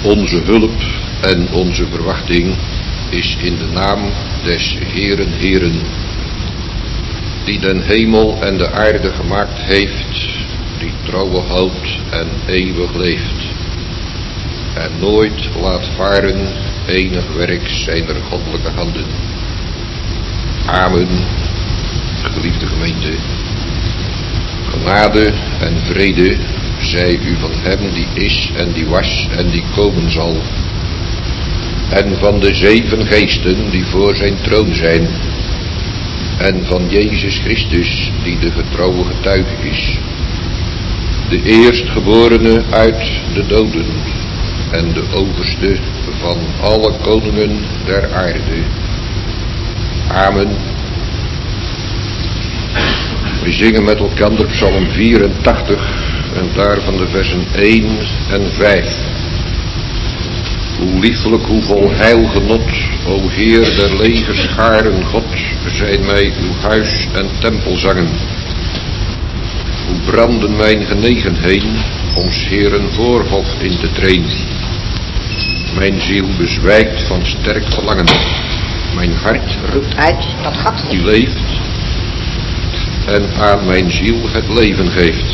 Onze hulp en onze verwachting is in de naam des Heeren Heeren, die den hemel en de aarde gemaakt heeft, die trouwe houdt en eeuwig leeft, en nooit laat varen enig werk zijner goddelijke handen. Amen. Geliefde gemeente, genade en vrede zij u van hem die is en die was en die komen zal, en van de 7 geesten die voor zijn troon zijn, en van Jezus Christus die de getrouwe getuige is, de eerstgeborene uit de doden en de overste van alle koningen der aarde. Amen. We zingen met elkaar Psalm 84 en daarvan de versen 1 en 5. Hoe liefelijk, hoe vol heilgenot, o Heer der legerscharen God, zijn mij uw huis en tempelzangen. Hoe branden mijn genegenheden om 's Heeren voorhof in te treden. Mijn ziel bezwijkt van sterk verlangen. Mijn hart roept uit dat God die leeft en aan mijn ziel het leven geeft.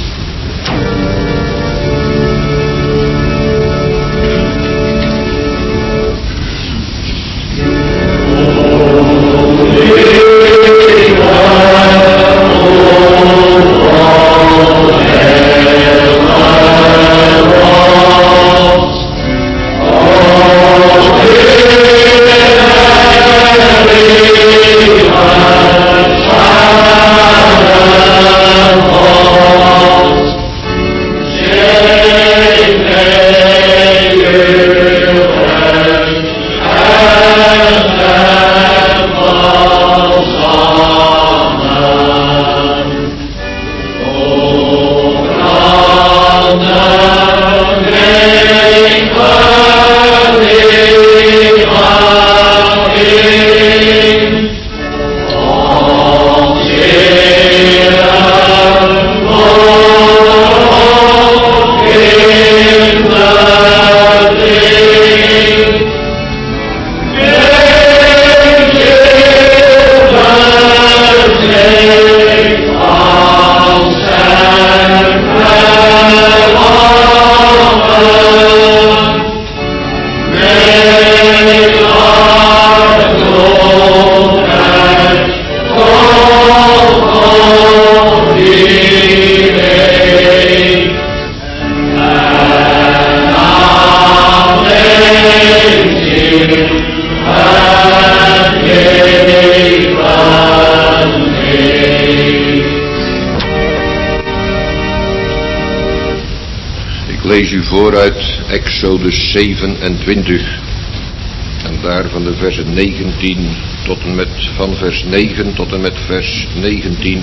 Lees u vooruit Exodus 27 en daarvan de versen 19 tot en met, van vers 9 tot en met vers 19.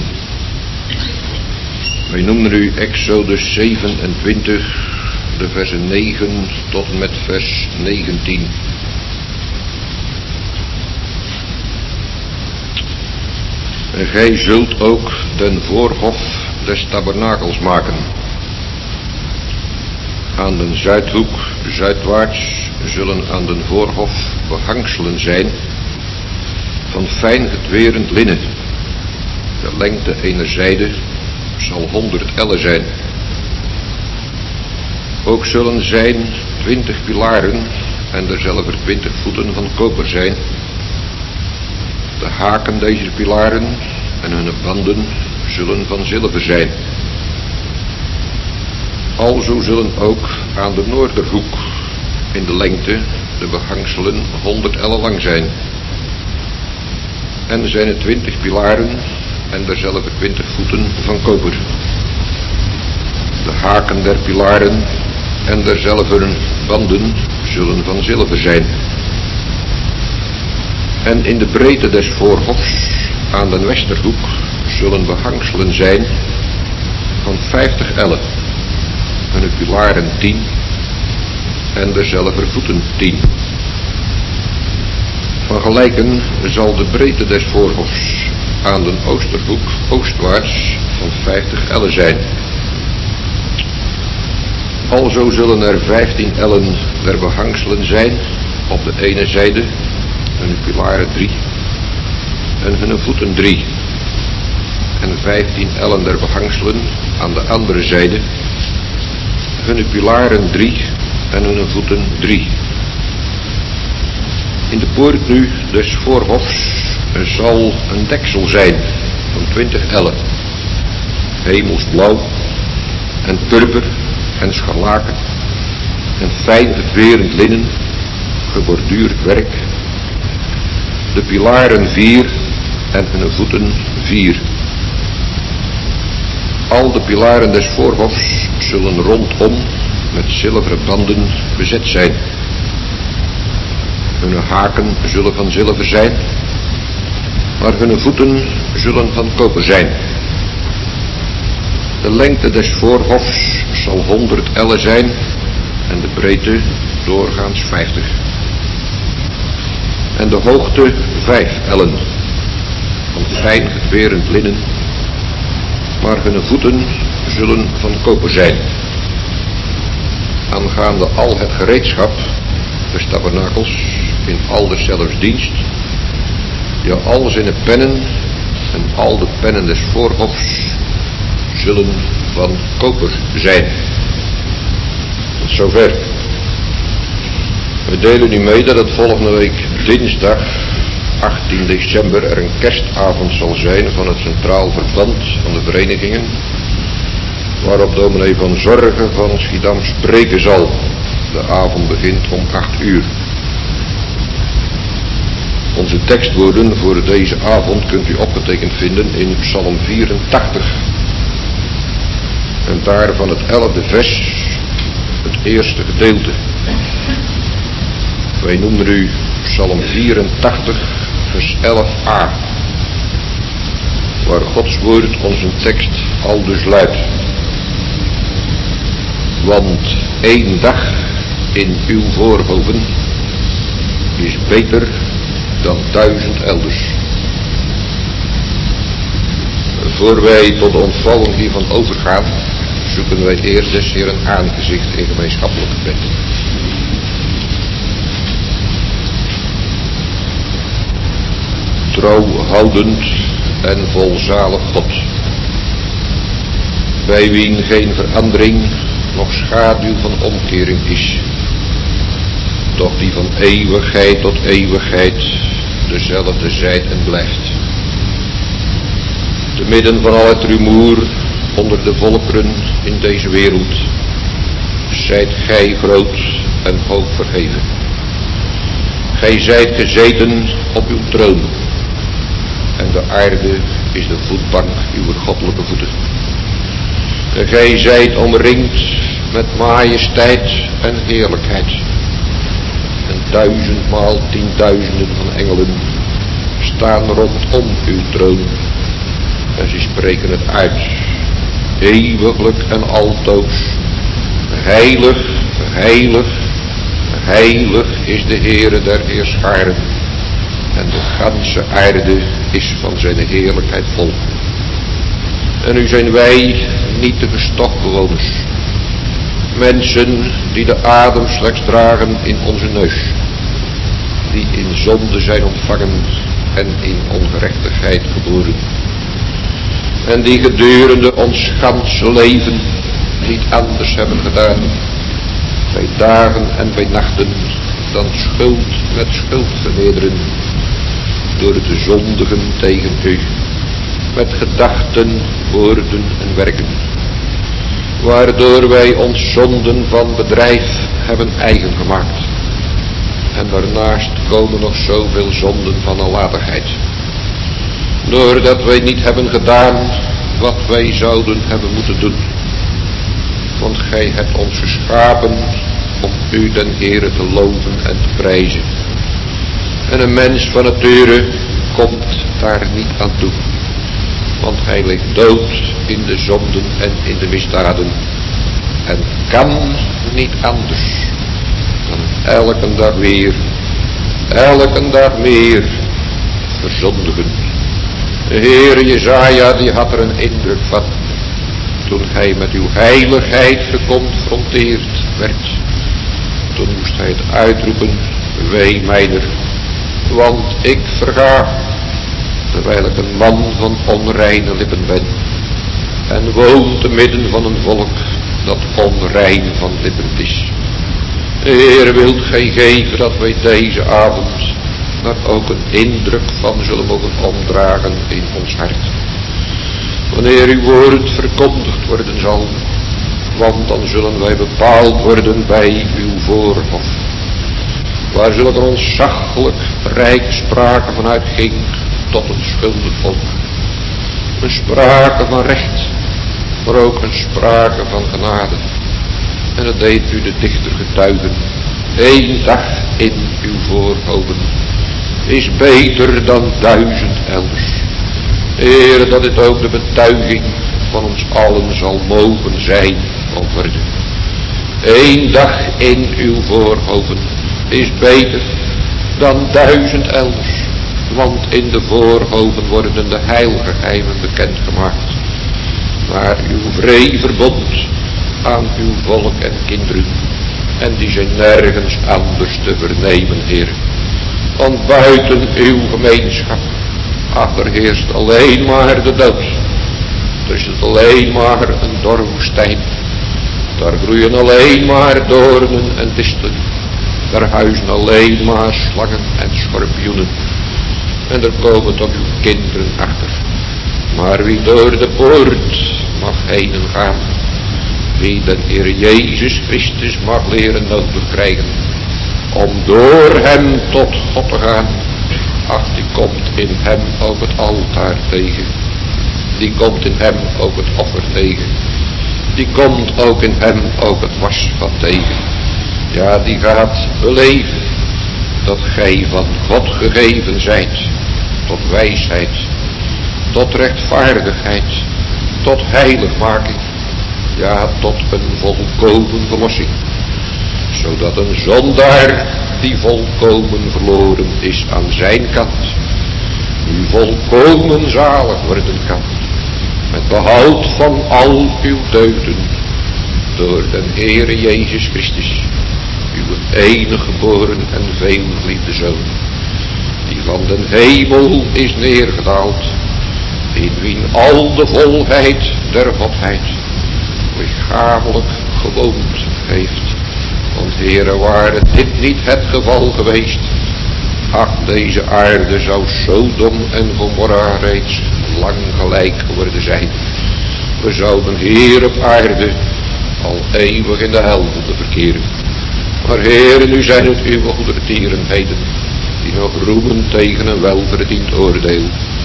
Wij noemen u Exodus 27, de versen 9 tot en met vers 19. En gij zult ook den voorhof des tabernakels maken. Aan den zuidhoek, zuidwaarts, zullen aan den voorhof behangselen zijn van fijn getwerend linnen. De lengte eener zijde zal 100 ellen zijn. Ook zullen zijn 20 pilaren en derzelver 20 voeten van koper zijn. De haken deze pilaren en hun banden zullen van zilver zijn. Alzo zullen ook aan de noorderhoek in de lengte de behangselen 100 ellen lang zijn. En zijn er 20 pilaren en derzelve 20 voeten van koper. De haken der pilaren en derzelve banden zullen van zilver zijn. En in de breedte des voorhofs aan de westerhoek zullen behangselen zijn van 50 ellen. En de pilaren 10 en derzelve voeten 10. Van gelijken zal de breedte des voorhofs aan de oosterhoek oostwaarts van 50 ellen zijn. Alzo zullen er 15 ellen der behangselen zijn op de ene zijde, hun pilaren 3 en hun voeten 3. En 15 ellen der behangselen aan de andere zijde, hun pilaren 3 en hun voeten 3. In de poort nu des voorhofs zal een deksel zijn van 20 ellen, hemelsblauw en purper en scharlaken en fijn verend linnen, geborduurd werk. De pilaren 4 en hun voeten 4. Al de pilaren des voorhofs zullen rondom met zilveren banden bezet zijn. Hun haken zullen van zilver zijn, maar hun voeten zullen van koper zijn. De lengte des voorhofs zal 100 ellen zijn en de breedte doorgaans 50. En de hoogte 5 ellen van fijn geverend linnen, maar hun voeten zullen van koper zijn. Aangaande al het gereedschap des tabernakels in al deszelfs dienst, ja al zijn pennen en al de pennen des voorhofs zullen van koper zijn. Tot zover. We delen u mee dat het volgende week dinsdag 18 december er een kerstavond zal zijn van het Centraal Verband van de Verenigingen, waarop dominee Van Zorgen van Schiedam spreken zal. De avond begint om 8 uur. Onze tekstwoorden voor deze avond kunt u opgetekend vinden in Psalm 84. En daarvan het 11e vers, het eerste gedeelte. Wij noemen u Psalm 84, vers 11a. Waar Gods woord onze tekst aldus luidt. Want 1 dag in uw voorhoven is beter dan 1000 elders. Voor wij tot de ontvouwing hiervan overgaan, zoeken wij eerst des Heeren aangezicht in gemeenschappelijk gebed. Trouwhoudend en volzalig God, bij wien geen verandering nog schaduw van omkering is, doch die van eeuwigheid tot eeuwigheid dezelfde zijt en blijft. Te midden van al het rumoer onder de volkeren in deze wereld, zijt gij groot en hoog verheven. Gij zijt gezeten op uw troon, en de aarde is de voetbank uw goddelijke voeten. En gij zijt omringd met majesteit en heerlijkheid. En 1000-maal 10.000 van engelen staan rondom uw troon. En ze spreken het uit, eeuwiglijk en altoos. Heilig, heilig, heilig is de Heere der heerscharen. En de ganse aarde is van zijn heerlijkheid vol. En nu zijn wij nietige stofbewoners. Mensen die de adem slechts dragen in onze neus. Die in zonde zijn ontvangen en in ongerechtigheid geboren. En die gedurende ons ganse leven niet anders hebben gedaan. Bij dagen en bij nachten dan schuld met schuld vernederen. Door te zondigen tegen u. Met gedachten, woorden en werken. Waardoor wij ons zonden van bedrijf hebben eigen gemaakt. En daarnaast komen nog zoveel zonden van nalatigheid. Doordat wij niet hebben gedaan wat wij zouden hebben moeten doen. Want gij hebt ons geschapen om u den Heere te loven en te prijzen. En een mens van nature komt daar niet aan toe. Want hij ligt dood in de zonden en in de misdaden. En kan niet anders dan elke dag meer verzondigen. De Heer Jesaja die had er een indruk van. toen gij met uw heiligheid geconfronteerd werd, toen moest hij het uitroepen, wee mijner, want ik verga, terwijl ik een man van onreine lippen ben, en woon te midden van een volk dat onrein van lippen is. Heer, wilt gij geven dat wij deze avond daar ook een indruk van zullen mogen omdragen in ons hart. Wanneer uw woord verkondigd worden zal, want dan zullen wij bepaald worden bij uw voorhof, waar zulke ontzaglijk rijk sprake vanuit ging tot een schuldig volk. Een sprake van recht, maar ook een sprake van genade. En dat deed u de dichter getuigen. 1 dag in uw voorhoven is beter dan 1000 elders. Heer, dat dit ook de betuiging van ons allen zal mogen zijn of worden. 1 dag in uw voorhoven is beter dan 1000 elders. Want in de voorhoven worden de heilgeheimen bekendgemaakt. Maar uw vrij verbond aan uw volk en kinderen. En die zijn nergens anders te vernemen, Heer. Want buiten uw gemeenschap, er heerst alleen maar de dood. Er is het alleen maar een dorre woestijn. Daar groeien alleen maar doornen en distelen. Daar huizen alleen maar slangen en schorpioenen. En er komen toch uw kinderen achter. Maar wie door de poort mag heen gaan, wie de Heer Jezus Christus mag leren nodig krijgen, om door hem tot God te gaan, ach, die komt in hem ook het altaar tegen. Die komt in hem ook het offer tegen. Die komt ook in hem ook het wasvat tegen. Ja, die gaat beleven dat gij van God gegeven zijt, tot wijsheid, tot rechtvaardigheid, tot heiligmaking, ja, tot een volkomen verlossing, zodat een zondaar die volkomen verloren is aan zijn kant, nu volkomen zalig worden kan, met behoud van al uw deugden, door de Heere Jezus Christus, uw enige geboren en veelgeliefde Zoon, die van den hemel is neergedaald, in wien al de volheid der Godheid lichamelijk gewoond heeft. Want Heere, ware dit niet het geval geweest, ach, deze aarde zou Sodom en Gomorra reeds lang gelijk geworden zijn. We zouden hier op aarde al eeuwig in de hel moeten verkeren. Maar Heere, nu zijn het uw goedertierenheden die nog roemen tegen een welverdiend oordeel.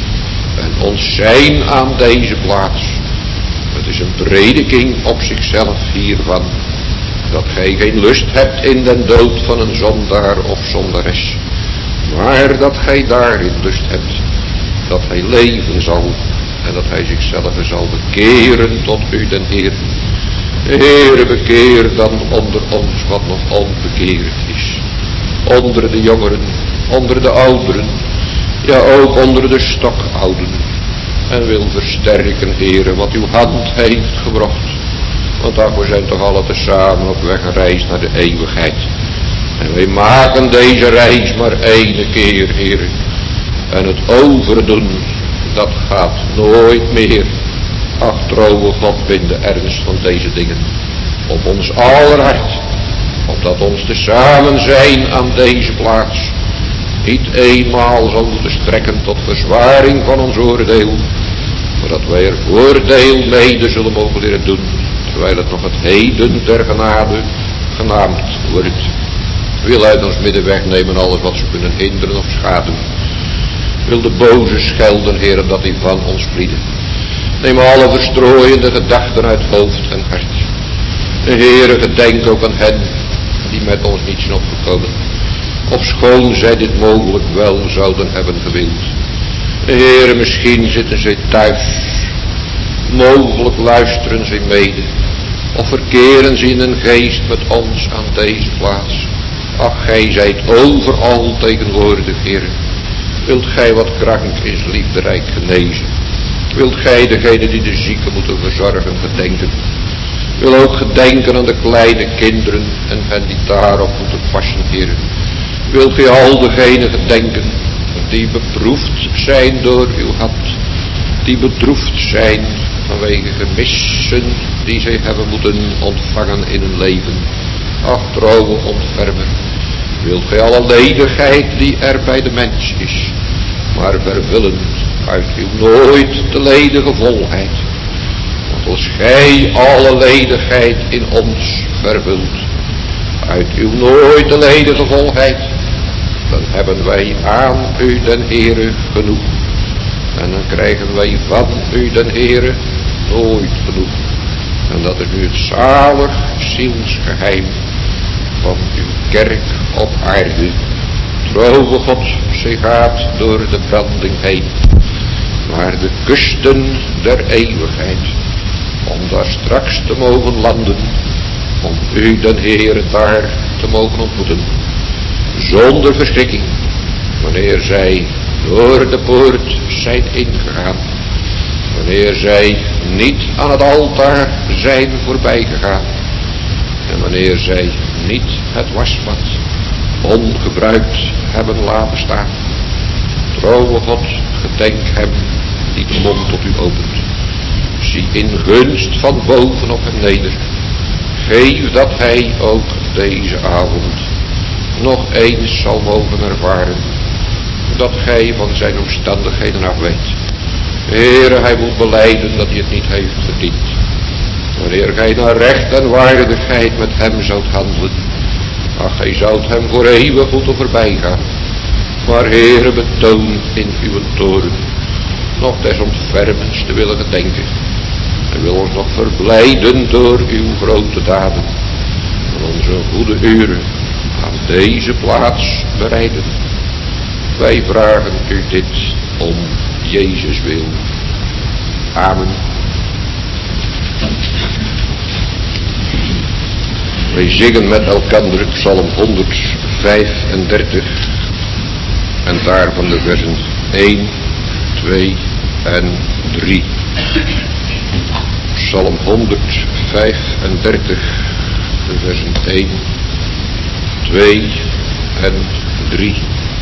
En ons zijn aan deze plaats. Het is een prediking op zichzelf hiervan, dat gij geen lust hebt in den dood van een zondaar of zondares, maar dat gij daarin lust hebt, dat hij leven zal en dat hij zichzelf zal bekeren tot u den Heer. Heere, bekeer dan onder ons wat nog onbekeerd is, onder de jongeren, onder de ouderen, ja ook onder de stokouden, en wil versterken, Heere, wat uw hand heeft gebracht. Want ach, we zijn toch alle tezamen op weg een reis naar de eeuwigheid. En wij maken deze reis maar 1 keer, Heere. En het overdoen, dat gaat nooit meer. Ach, trouwe God, bin de ernst van deze dingen op ons aller hart, opdat ons tezamen zijn aan deze plaats niet eenmaal zal moeten strekken tot verzwaring van ons oordeel, maar dat wij er voordeel mede zullen mogen leren doen, terwijl het nog het heden der genade genaamd wordt. Wil uit ons midden wegnemen alles wat ze kunnen hinderen of schaden. Wil de boze schelden, Heer, dat die van ons vlieden. Neem alle verstrooiende gedachten uit hoofd en hart. Heere, gedenk ook aan hen die met ons niet zijn opgekomen, ofschoon zij dit mogelijk wel zouden hebben gewild. Heere, misschien zitten zij thuis, mogelijk luisteren zij mede, of verkeren ze in een geest met ons aan deze plaats. Ach, gij zijt overal tegenwoordig, Heer. Wilt gij wat krank is liefderijk genezen, Wilt gij degene die de zieken moeten verzorgen gedenken? Wil ook gedenken aan de kleine kinderen en hen die daarop moeten passen, Heer. Wilt gij al degenen gedenken die beproefd zijn door uw hand, die bedroefd zijn vanwege gemissen die zij hebben moeten ontvangen in hun leven. Ach, trouwe ontfermer, wilt gij alle ledigheid die er bij de mens is, maar vervullen uit uw nooit te ledige volheid. Want als gij alle ledigheid in ons vervult uit uw nooit te ledige volheid, dan hebben wij aan u den Heere genoeg. En dan krijgen wij van u den Heere nooit genoeg. En dat is nu het zalig zielsgeheim van uw kerk op aarde. Trouwe God, zij gaat door de branding heen naar de kusten der eeuwigheid, om daar straks te mogen landen, om u den Heere daar te mogen ontmoeten, zonder verschrikking, wanneer zij door de poort zijn ingegaan, wanneer zij niet aan het altaar zijn voorbij gegaan en wanneer zij niet het wasbad ongebruikt hebben laten staan. Trouwe God, gedenk hem die de mond tot u opent. Zie in gunst van boven op hem neder. Geef dat hij ook deze avond nog eens zal mogen ervaren dat gij van zijn omstandigheden af weet. Heere, hij moet belijden dat hij het niet heeft verdiend. Wanneer gij naar recht en waardigheid met hem zoudt handelen, ach, gij zoudt hem voor eeuwig moeten voorbij gaan. Maar Heere, betoon in uw toorn nog des ontfermens te willen gedenken. En wil ons nog verblijden door uw grote daden. En onze goede uren aan deze plaats bereiden. Wij vragen u dit om Jezus wil. Amen. Wij zingen met elkander Psalm 135 en daarvan de versen 1, 2 en 3. Psalm 135, de versen 1, 2 en 3.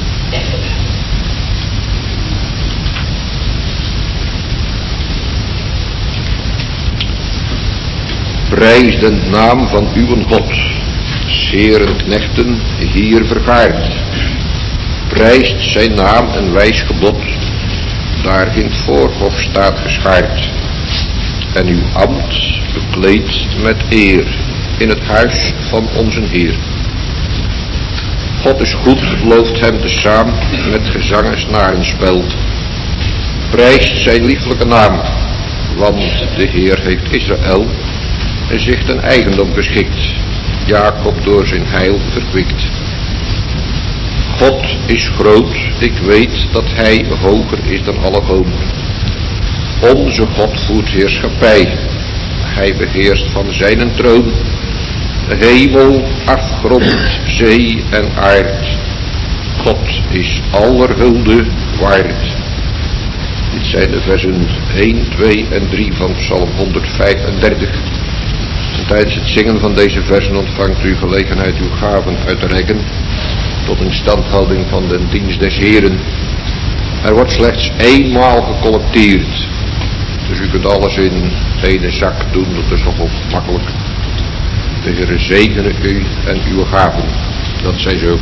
Prijs den naam van uw God, zeren knechten hier vergaard. Prijst zijn naam en wijs gebod, daar in het voorhof staat geschaard. En uw ambt bekleed met eer in het huis van onze Heer. God is goed, looft hem tezaam met gezang en snarenspel. Prijst zijn lieflijke naam, want de Heer heeft Israël en zich ten eigendom geschikt, Jacob door zijn heil verkwikt. God is groot, ik weet dat hij hoger is dan alle goden. Onze God voert heerschappij, hij beheerst van zijn troon hemel, afgrond, zee en aard. God is aller hulde waard. Dit zijn de versen 1, 2 en 3 van Psalm 135. En tijdens het zingen van deze versen ontvangt u gelegenheid uw gaven uit te reiken tot instandhouding van de dienst des Heren. Er wordt slechts eenmaal gecollecteerd. Dus u kunt alles in ene zak doen, dat is nogal makkelijk. De Heere zegene u en uw gaven. Dat zij zo.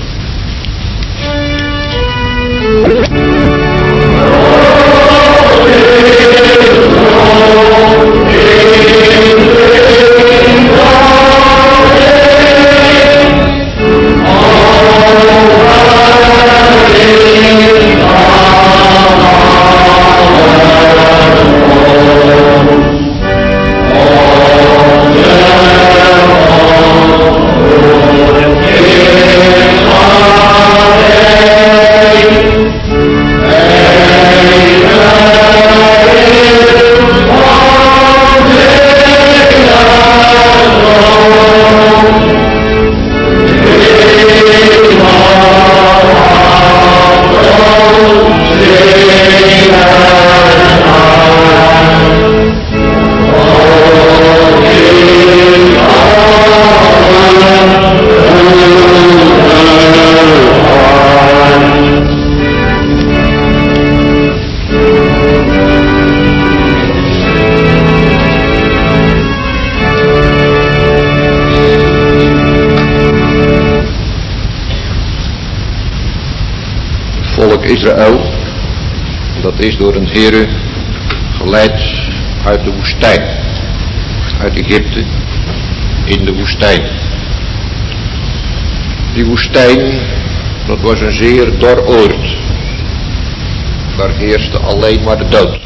Israël, dat is door een Heere geleid uit de woestijn, uit Egypte in de woestijn. Die woestijn, dat was een zeer dor oord. Daar heerste alleen maar de dood.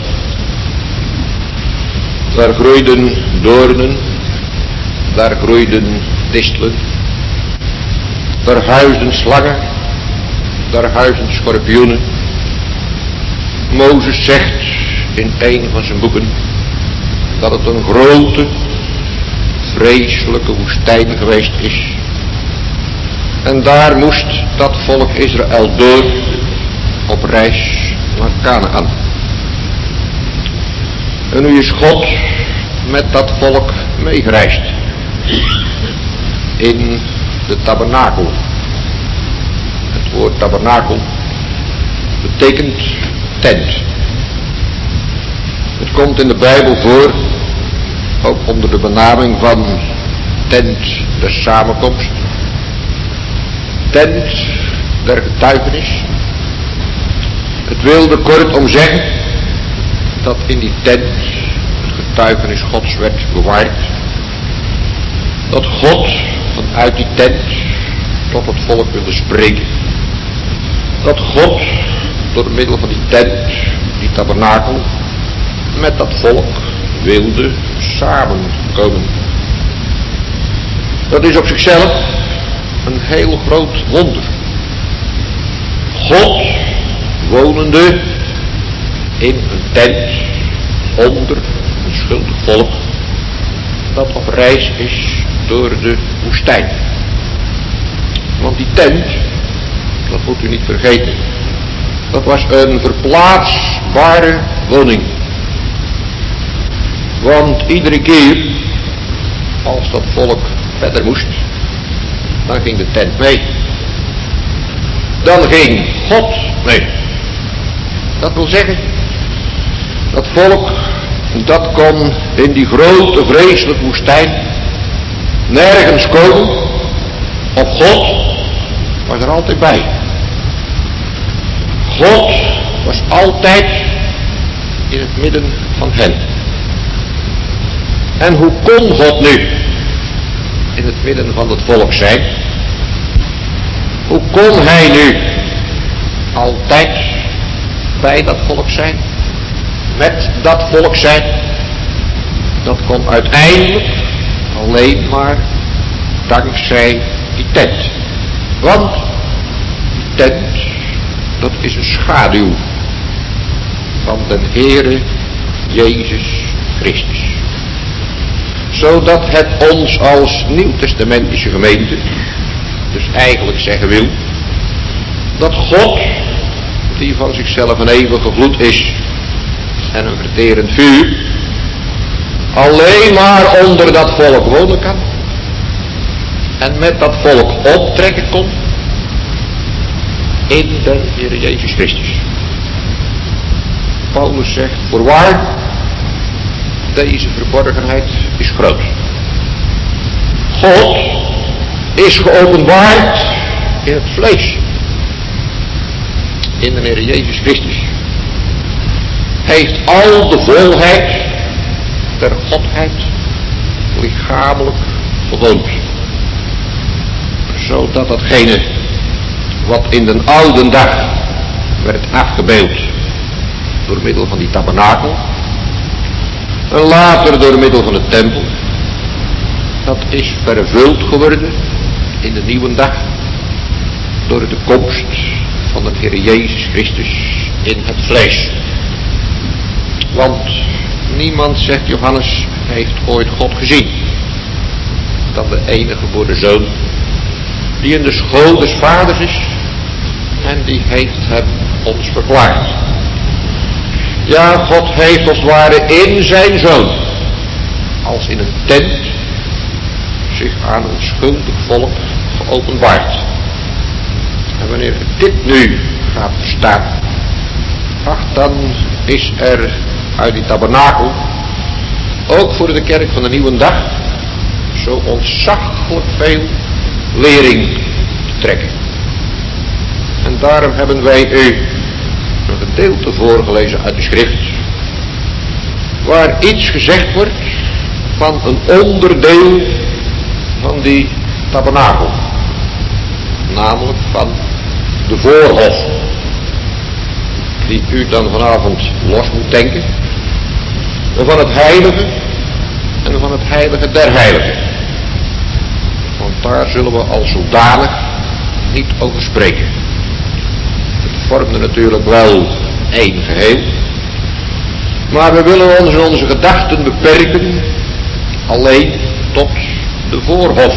Daar groeiden doornen, daar groeiden distelen, daar huisden slangen, daar huisden schorpioenen. Mozes zegt in een van zijn boeken dat het een grote, vreselijke woestijn geweest is. En daar moest dat volk Israël door op reis naar Kanaan. En nu is God met dat volk meegereisd in de tabernakel. Het woord tabernakel betekent tent. Het komt in de Bijbel voor, ook onder de benaming van tent der samenkomst, tent der getuigenis. Het wilde kortom zeggen dat in die tent het getuigenis Gods werd bewaard. Dat God vanuit die tent tot het volk wilde spreken. Dat God door middel van die tent, die tabernakel, met dat volk wilde samenkomen. Dat is op zichzelf een heel groot wonder. God wonende in een tent onder een schuldig volk dat op reis is door de woestijn. Want die tent, dat moet u niet vergeten, dat was een verplaatsbare woning. Want iedere keer als dat volk verder moest, dan ging de tent mee. Dan ging God mee. Dat wil zeggen, dat volk, dat kon in die grote vreselijke woestijn nergens komen, of God was er altijd bij. God was altijd in het midden van hen. En hoe kon God nu in het midden van het volk zijn? Hoe kon hij nu altijd bij dat volk zijn? Met dat volk zijn? Dat kon uiteindelijk alleen maar dankzij die tent. Want die tent, dat is een schaduw van de Heere Jezus Christus. Zodat het ons als nieuwtestamentische gemeente dus eigenlijk zeggen wil dat God, die van zichzelf een eeuwige gloed is en een verterend vuur, alleen maar onder dat volk wonen kan en met dat volk optrekken kon in de Heer Jezus Christus. Paulus zegt, voorwaar, deze verborgenheid is groot. God is geopenbaard in het vlees, in de Heer Jezus Christus. Hij heeft al de volheid der Godheid lichamelijk bewoond, zodat datgene wat in de oude dag werd afgebeeld door middel van die tabernakel en later door middel van de tempel, dat is vervuld geworden in de nieuwe dag door de komst van de Heer Jezus Christus in het vlees. Want niemand, zegt Johannes, heeft ooit God gezien dan de enige geboren Zoon, die in de school des Vaders is, en die heeft hem ons verklaard. Ja, God heeft als het ware in zijn Zoon, als in een tent, zich aan een schuldig volk geopenbaard. En wanneer dit nu gaat verstaan, ach, dan is er uit die tabernakel, ook voor de kerk van de nieuwe dag, zo ontzaglijk veel lering te trekken. En daarom hebben wij u gedeelte voorgelezen uit de schrift, waar iets gezegd wordt van een onderdeel van die tabernakel, namelijk van de voorhof, die u dan vanavond los moet denken, van het heilige en van het heilige der heiligen. Want daar zullen we als zodanig niet over spreken. Het vormde natuurlijk wel één geheel, maar we willen ons in onze gedachten beperken alleen tot de voorhof.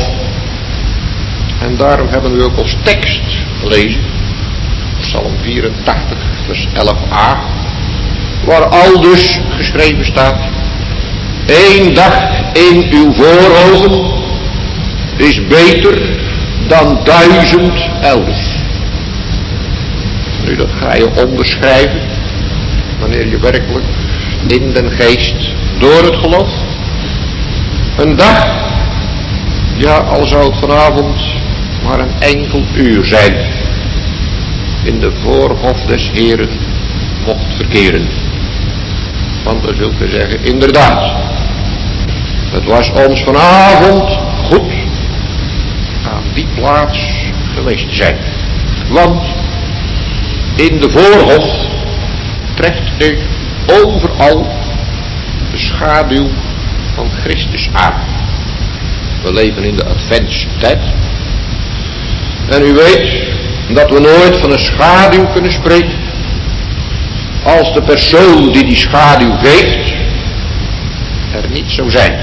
En daarom hebben we ook als tekst gelezen Psalm 84 vers 11a, waar aldus geschreven staat: 1 dag in uw voorhoven is beter dan 1000 elders. Nu, dat ga je onderschrijven wanneer je werkelijk in den geest door het geloof een dag, ja, al zou het vanavond maar een enkel uur zijn, in de voorhof des Heeren mocht verkeren. Want dan zult u zeggen, inderdaad, het was ons vanavond goed aan die plaats geweest te zijn. Want in de voorhof treft u overal de schaduw van Christus aan. We leven in de adventstijd. En u weet dat we nooit van een schaduw kunnen spreken als de persoon die die schaduw geeft er niet zou zijn.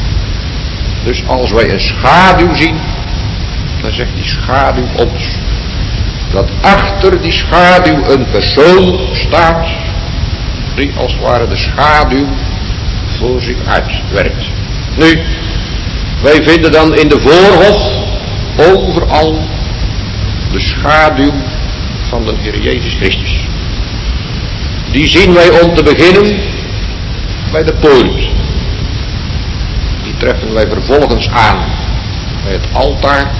Dus als wij een schaduw zien, dan zegt die schaduw ons dat achter die schaduw een persoon staat die als het ware de schaduw voor zich uitwerkt. Nu, wij vinden dan in de voorhof overal de schaduw van de Heer Jezus Christus. Die zien wij om te beginnen bij de poort. Die treffen wij vervolgens aan bij het altaar.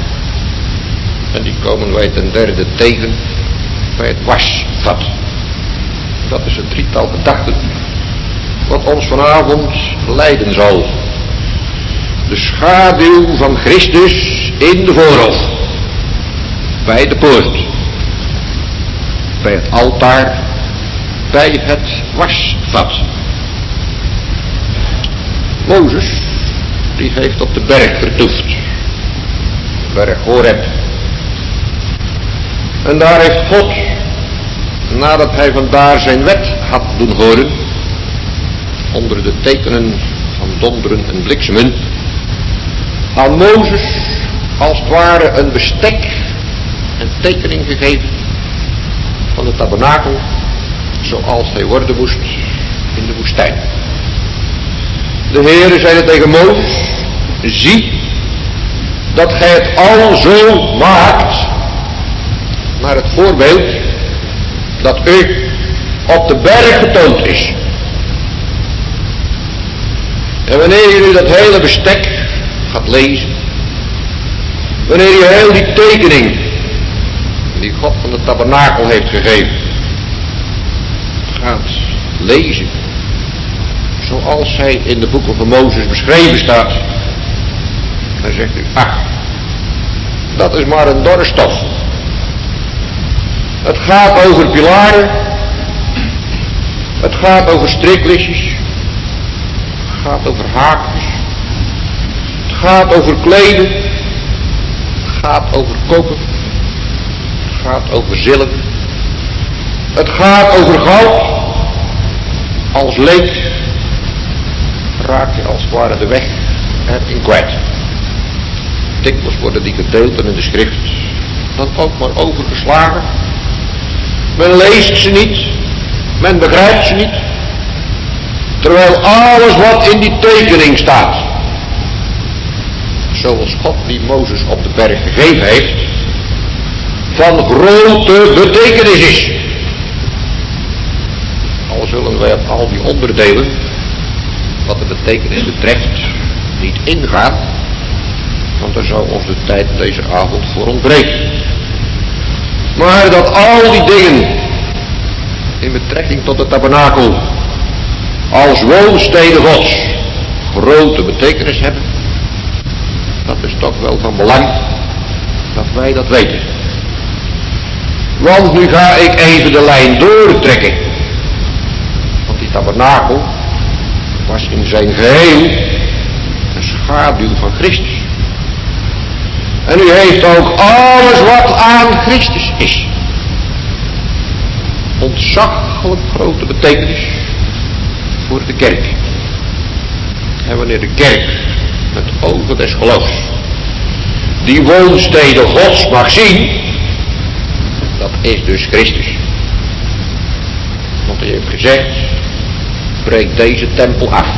En die komen wij ten derde tegen bij het wasvat. Dat is het drietal gedachten wat ons vanavond leiden zal. De schaduw van Christus in de voorhof, bij de poort, bij het altaar, bij het wasvat. Mozes, die heeft op de berg vertoefd, de berg Horeb. En daar heeft God, nadat hij vandaar zijn wet had doen horen, onder de tekenen van donderen en bliksemen, aan Mozes als het ware een bestek, een tekening gegeven van de tabernakel zoals hij worden moest in de woestijn. De Heere zeide tegen Mozes: zie dat gij het al zo maakt naar het voorbeeld dat u op de berg getoond is. En wanneer je nu dat hele bestek gaat lezen, wanneer je heel die tekening die God van de tabernakel heeft gegeven gaat lezen, zoals zij in de boeken van Mozes beschreven staat, dan zegt u, ach, dat is maar een dorre stof. Het gaat over pilaren, het gaat over striklistjes, het gaat over haakjes, het gaat over kleden, het gaat over koken, het gaat over zilver, het gaat over goud. Als leek raak je als het ware de weg erin kwijt. Dikwijls worden die gedeelten in de schrift dan ook maar overgeslagen. Men leest ze niet, men begrijpt ze niet, terwijl alles wat in die tekening staat, zoals God die Mozes op de berg gegeven heeft, van grote betekenis is. Al zullen wij op al die onderdelen, wat de betekenis betreft, niet ingaan, want daar zou ons de tijd deze avond voor ontbreken. Maar dat al die dingen in betrekking tot de tabernakel als woonstede Gods grote betekenis hebben, dat is toch wel van belang dat wij dat weten. Want nu ga ik even de lijn doortrekken. Want die tabernakel was in zijn geheel een schaduw van Christus. En u heeft ook alles wat aan Christus is ontzaglijk grote betekenis voor de kerk. En wanneer de kerk met ogen des geloofs die woonstede Gods mag zien, dat is dus Christus. Want hij heeft gezegd, breek deze tempel af.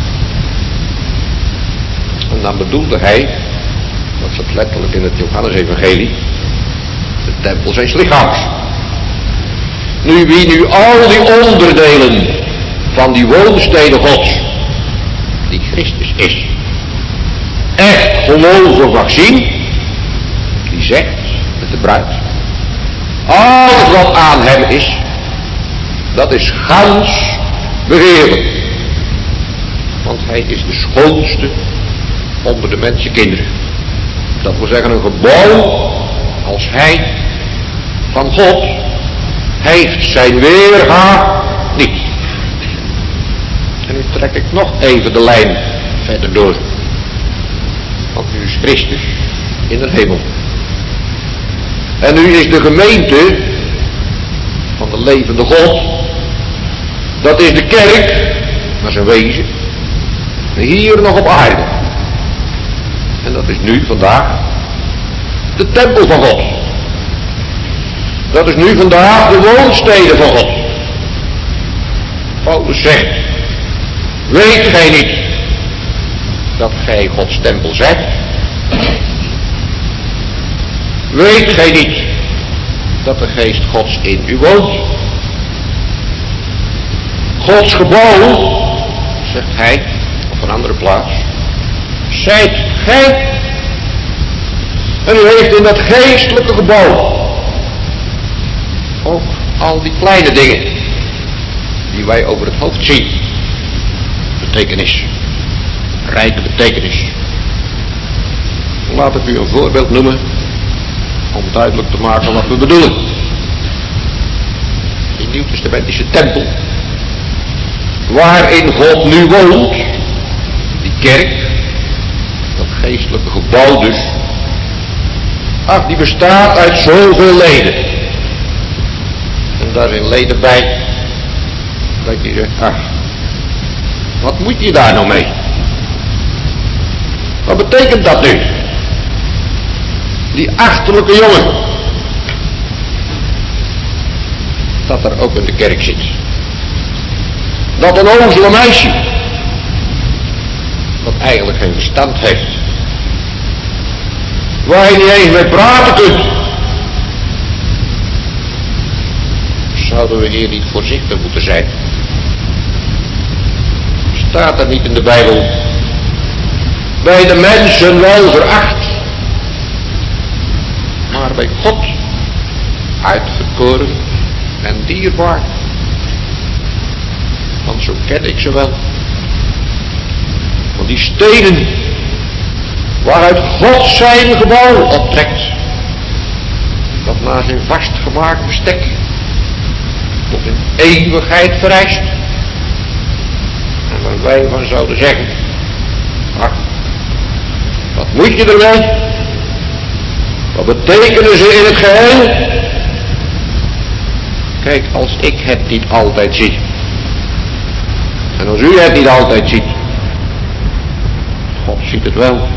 En dan bedoelde hij, dat staat letterlijk in het Johannes-evangelie, de tempel zijn lichaams. Nu wie nu al die onderdelen van die woonstede Gods, die Christus is, echt gelovig mag zien, die zegt met de bruid, alles wat aan hem is, dat is gans beheerlijk. Want hij is de schoonste onder de mensenkinderen. Dat wil zeggen een gebouw als hij van God heeft zijn weerga niet. En nu trek ik nog even de lijn verder door. Want nu is Christus in de hemel. En nu is de gemeente van de levende God, dat is de kerk, naar zijn wezen, hier nog op aarde. En dat is nu vandaag de tempel van God. Dat is nu vandaag de woonstede van God. Paulus zegt, weet gij niet dat gij Gods tempel zijt? Weet gij niet dat de geest Gods in u woont? Gods gebouw, zegt hij op een andere plaats, zijt gij. En u heeft in dat geestelijke gebouw ook al die kleine dingen die wij over het hoofd zien. Betekenis, rijke betekenis. Laat ik u een voorbeeld noemen om duidelijk te maken wat we bedoelen. Die nieuwtestamentische tempel, waarin God nu woont, die kerk, dat geestelijke gebouw dus, ach, die bestaat uit zoveel leden. En daar zijn leden bij, dat je zegt, ach, wat moet je daar nou mee? Wat betekent dat nu? Die achterlijke jongen, dat er ook in de kerk zit. Dat een ozele meisje, dat eigenlijk geen verstand heeft, waar je niet eens mee praten kunt. Zouden we hier niet voorzichtig moeten zijn? Staat er niet in de Bijbel, bij de mensen wel veracht, maar bij God uitverkoren en dierbaar. Want zo ken ik ze wel. Want die stenen waaruit God zijn gebouw optrekt, dat naar zijn vastgemaakt bestek tot in eeuwigheid vereist. En waar wij van zouden zeggen, ach, wat moet je ermee? Wat betekenen ze in het geheel? Kijk, als ik het niet altijd zie, en als u het niet altijd ziet, God ziet het wel.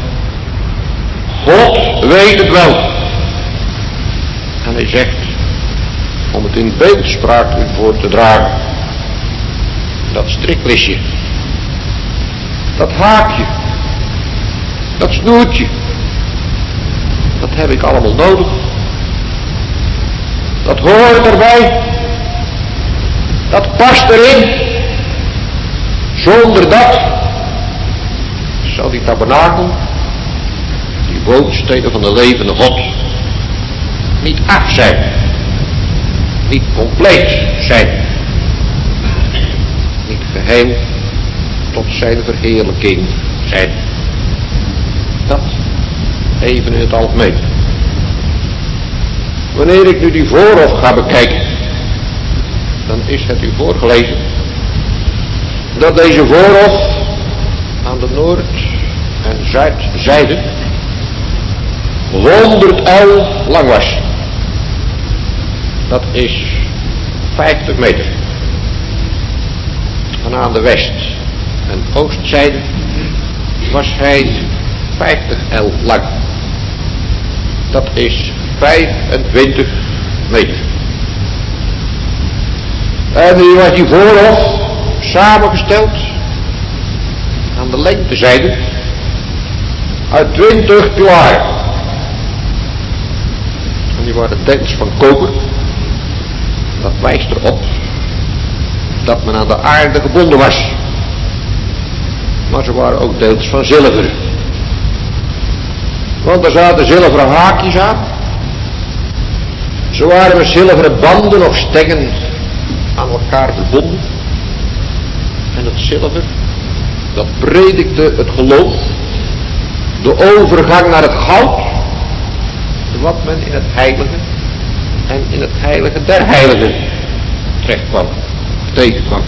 God weet het wel. En hij zegt, om het in beeldspraak u voor te dragen, dat striklistje, dat haakje, dat snoertje, dat heb ik allemaal nodig. Dat hoort erbij. Dat past erin. Zonder dat zou die tabernakel, die woonstede van de levende God, niet af zijn. Niet compleet zijn. niet geheel tot zijn verheerlijking zijn. Dat even in het algemeen. Wanneer ik nu die voorhof ga bekijken, dan is het u voorgelezen dat deze voorhof aan de noord- en zuidzijde 100 el lang was. Dat is 50 meter. En aan de west- en oostzijde was hij 50 el lang. Dat is 25 meter. En nu was die voorhof samengesteld aan de lengtezijde uit 20 pilaren. En die waren deels van koper. Dat wijst erop dat men aan de aarde gebonden was. Maar ze waren ook deels van zilver. Want er zaten zilveren haakjes aan. Ze waren met zilveren banden of stengen aan elkaar verbonden. En het zilver, dat predikte het geloof, de overgang naar het goud, wat men in het heilige en in het heilige der heiligen terecht kwam, tegenkwam.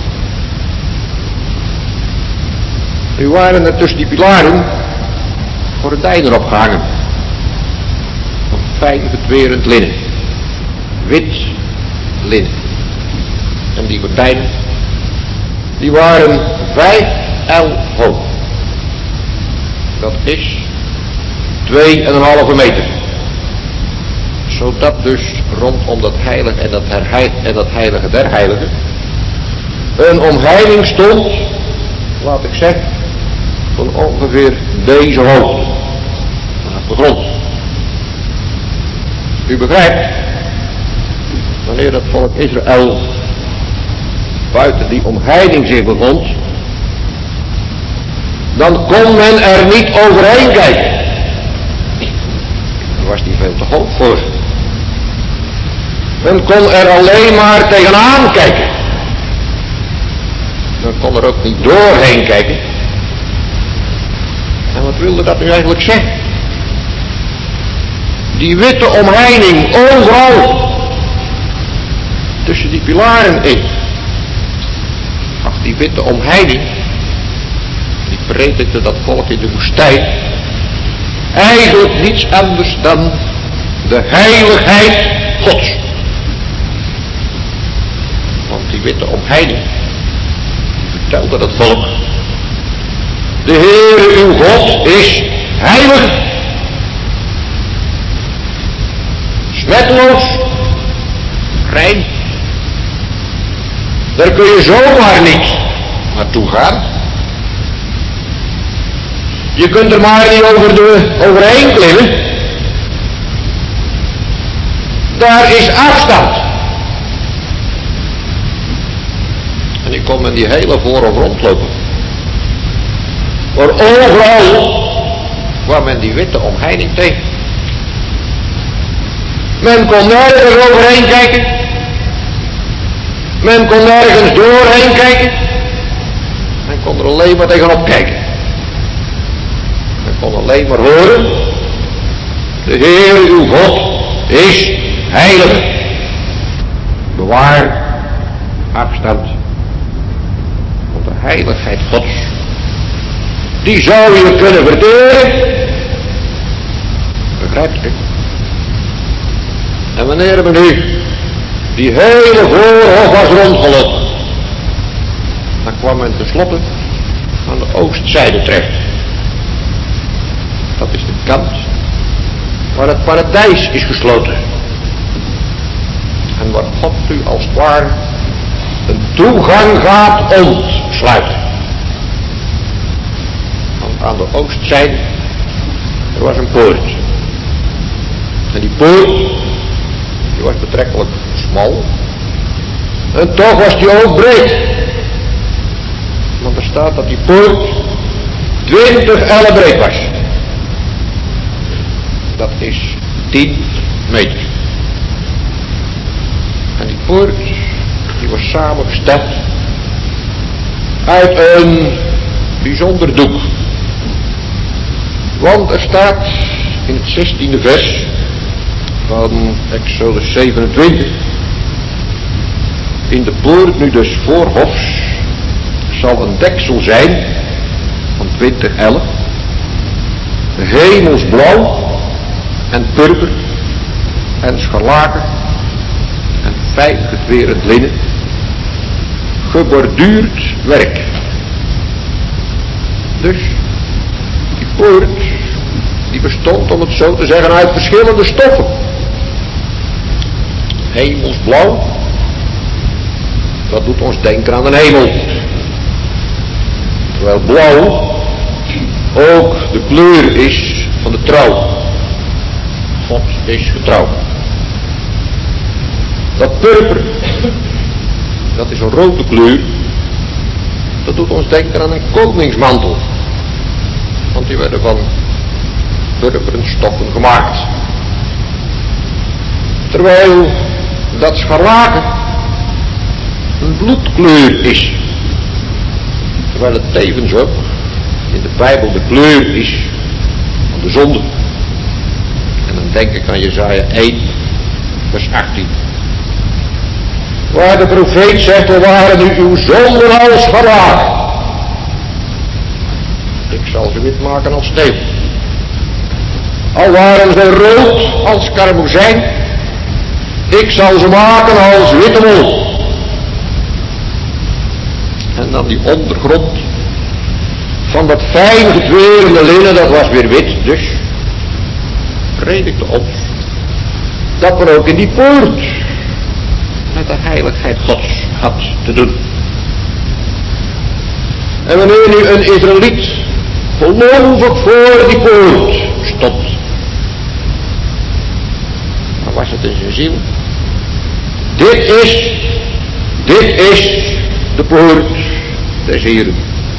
Nu waren er tussen die pilaren gordijnen opgehangen, van fijn getwerend linnen, wit linnen. En die gordijnen, die waren 5 el hoog. Dat is 2,5 meter. Zodat dus rondom dat heilige en dat heilige der heiligen een omheining stond, laat ik zeggen, van ongeveer deze hoogte vanaf de grond. U begrijpt, wanneer het volk Israël buiten die omheining zich bevond, dan kon men er niet overheen kijken. Dan was die veel te hoog voor. Men kon er alleen maar tegenaan kijken. Men kon er ook niet doorheen kijken. En wat wilde dat nu eigenlijk zeggen? Die witte omheining overal tussen die pilaren in. Ach, die witte omheining, die predikte dat volk in de woestijn eigenlijk niets anders dan de heiligheid Gods. Want die witte omheining vertelde dat volk: de Heere uw God is heilig, smetteloos, rein. Daar kun je zomaar niet naartoe gaan. Je kunt er maar niet overheen klimmen. Daar is afstand. En ik kon men die hele voorhof rondlopen. Maar overal kwam men die witte omheining tegen. Men kon nergens overheen kijken. Men kon nergens doorheen kijken. Men kon er alleen maar tegenop kijken. Men kon alleen maar horen: de Heer uw God is heilig. Bewaar afstand. Want de heiligheid Gods, die zou je kunnen verteren. Begrijpt u? En wanneer we nu die hele voorhof was rondgelopen, dan kwam men tenslotte aan de oostzijde terecht. Dat is de kant waar het paradijs is gesloten. En waar God u als het ware een toegang gaat ontsluiten. Want aan de oostzijde, er was een poort. En die poort, die was betrekkelijk smal. En toch was die ook breed. Want er staat dat die poort 20 ellen breed was. Dat is 10 meter. En die poort, die was samengesteld uit een bijzonder doek. Want er staat in het 16e vers van Exodus 27. In de poort nu dus voorhofs zal een deksel zijn van 20 ellen, hemelsblauw en purper en scharlaken en fijn getwerend linnen, geborduurd werk. Dus die poort die bestond, om het zo te zeggen, uit verschillende stoffen. Hemelsblauw, dat doet ons denken aan een hemel. Terwijl blauw ook de kleur is van de trouw. God is getrouw. Dat purper, dat is een rode kleur. Dat doet ons denken aan een koningsmantel. Want die werden van purperen stoffen gemaakt. Terwijl dat scharlaken een bloedkleur is. Terwijl het tevens ook in de Bijbel de kleur is van de zonde. En dan denk ik aan Jesaja 1 vers 18. Waar de profeet zegt, er waren nu uw zonden als scharlaken. Ik zal ze wit maken als sneeuw. Al waren ze rood als karmozijn, ik zal ze maken als witte wol. En dan die ondergrond van dat fijn getweerde linnen, dat was weer wit. Dus predikte ons dat er ook in die poort met de heiligheid Gods had te doen. En wanneer nu een Israëliet gelovig voor die poort stond, dan was het in zijn ziel: dit is de poort des Heren.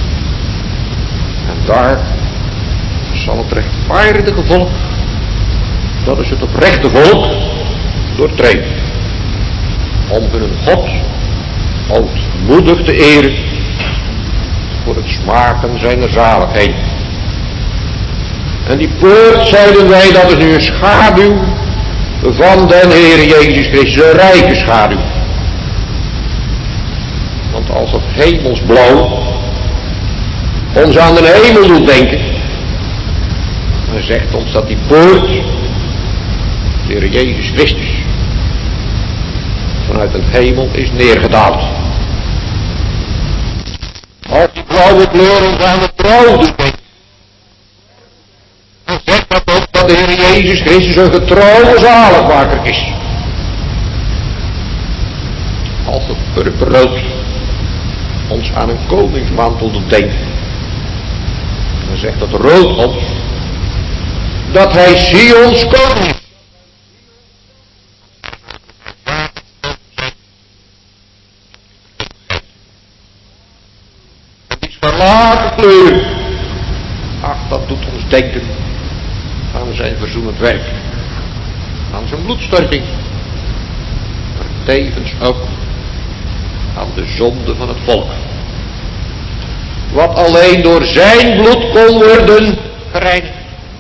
En daar zal het rechtvaardige volk, dat is het oprechte volk, doortreden. Om hun God ootmoedig te eren voor het smaken zijner zaligheid. En die poort, zeiden wij, dat is nu een schaduw van den Heer Jezus Christus, een rijke schaduw. Want als dat hemelsblauw ons aan de hemel doet denken, dan zegt ons dat die poort, de Heer Jezus Christus, vanuit een hemel is neergedaald. Als die blauwe kleur ons aan de trouw doet denken, dan zegt dat ook dat de Heer Jezus Christus een getrouwe zaligmaker is. Als het purperrood ons aan een koningsmantel doet denken, dan zegt dat rood ons dat hij Sions koning is. En die scharlaken kleur, ach, dat doet ons denken aan zijn verzoenend werk, aan zijn bloedstorting, maar tevens ook aan de zonde van het volk. Wat alleen door zijn bloed kon worden gereinigd.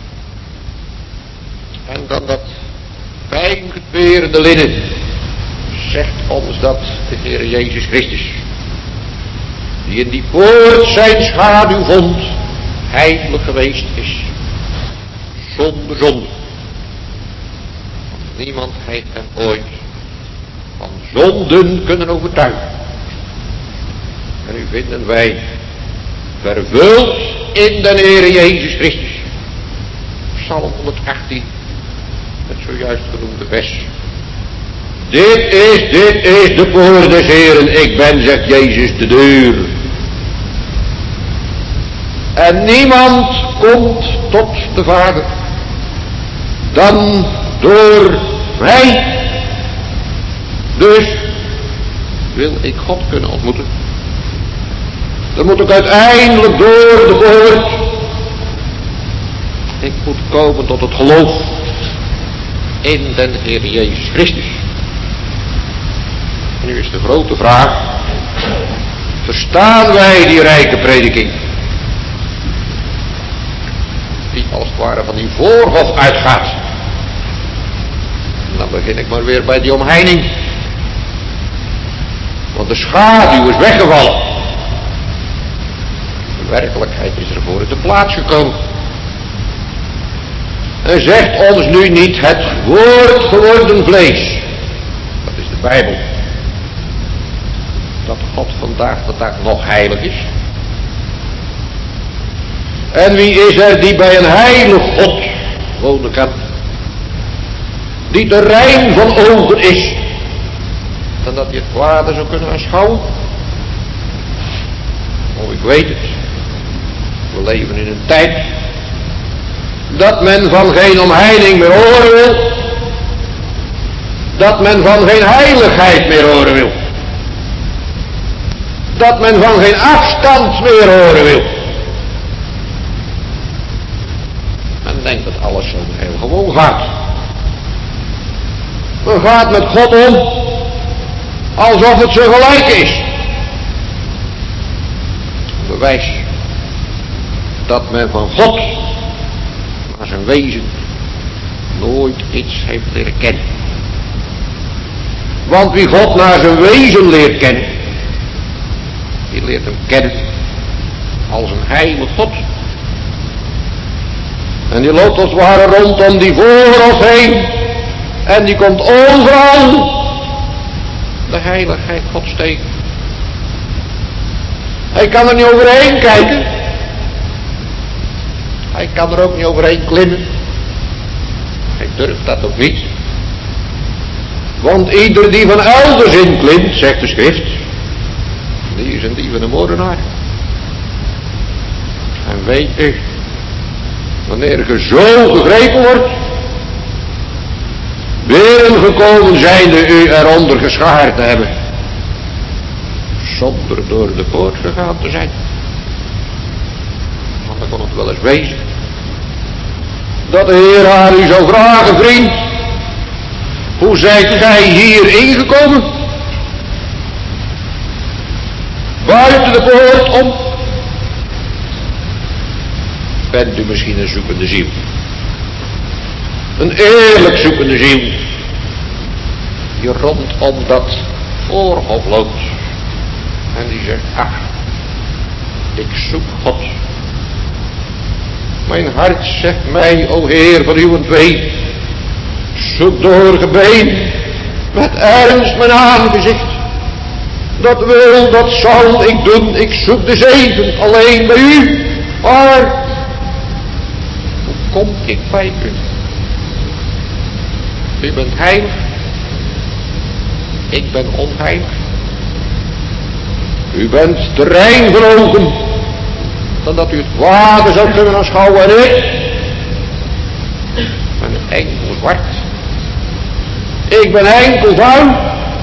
En dan dat fijn getweerde linnen zegt ons dat de Heer Jezus Christus, die in die poort zijn schaduw vond, heilig geweest is, zonder zonde. Want niemand heeft hem ooit van zonden kunnen overtuigen. En nu vinden wij vervuld in de Heer Jezus Christus. Psalm 118, het zojuist genoemde vers. Dit is de poort des Heeren, ik ben, zegt Jezus, de deur. En niemand komt tot de Vader dan door mij. Dus wil ik God kunnen ontmoeten, dan moet ik uiteindelijk door de poort. Ik moet komen tot het geloof in den Heer Jezus Christus. En nu is de grote vraag: verstaan wij die rijke prediking. Die als het ware van die voorhof uitgaat. En dan begin ik maar weer bij die omheining. Want de schaduw is weggevallen. De werkelijkheid is er voor in de plaats gekomen. En zegt ons nu niet het woord geworden vlees. Dat is de Bijbel. Dat God vandaag de dag nog heilig is. En wie is er die bij een heilig God wonen kan? Die te rein van ogen is. Dan dat hij het kwade zou kunnen aanschouwen. Oh, ik weet het. We leven in een tijd dat men van geen omheining meer horen wil. Dat men van geen heiligheid meer horen wil. Dat men van geen afstand meer horen wil. Men denkt dat alles zo heel gewoon gaat. Men gaat met God om alsof het zijn gelijk is. Bewijs dat men van God naar zijn wezen nooit iets heeft leren kennen. Want wie God naar zijn wezen leert kennen, die leert hem kennen als een heilige God. En die loopt als het ware rondom die voorhof heen. En die komt overal de heiligheid Gods tegen. Hij kan er niet overheen kijken. Hij kan er ook niet overheen klimmen. Hij durft dat ook niet. Want ieder die van elders in klimt, zegt de schrift, die is een dief en een moordenaar. En weet u, wanneer je zo gegrepen wordt, binnengekomen zijnde u eronder geschaard te hebben, zonder door de poort gegaan te zijn. Want dan kon het wel eens wezen dat de Heer aan u zou vragen: vriend, hoe zijt gij hier ingekomen? Buiten de poort om. Bent u misschien een zoekende ziel? Een eerlijk zoekende ziel, die rondom dat voorhof loopt en die zegt: ach, ik zoek God. Mijn hart zegt mij, o Heer, van uwentwee, zoek door gebeen, met ernst mijn aangezicht. Dat wil, dat zal ik doen, ik zoek de zegen alleen bij u. Maar hoe kom ik bij u? U bent heilig, ik ben onheilig. U bent te rein van ogen, dan dat u het kwade zou kunnen aanschouwen. En ik ben enkel zwart. Ik ben enkel vuil.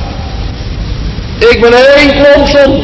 Ik ben enkel onzonde.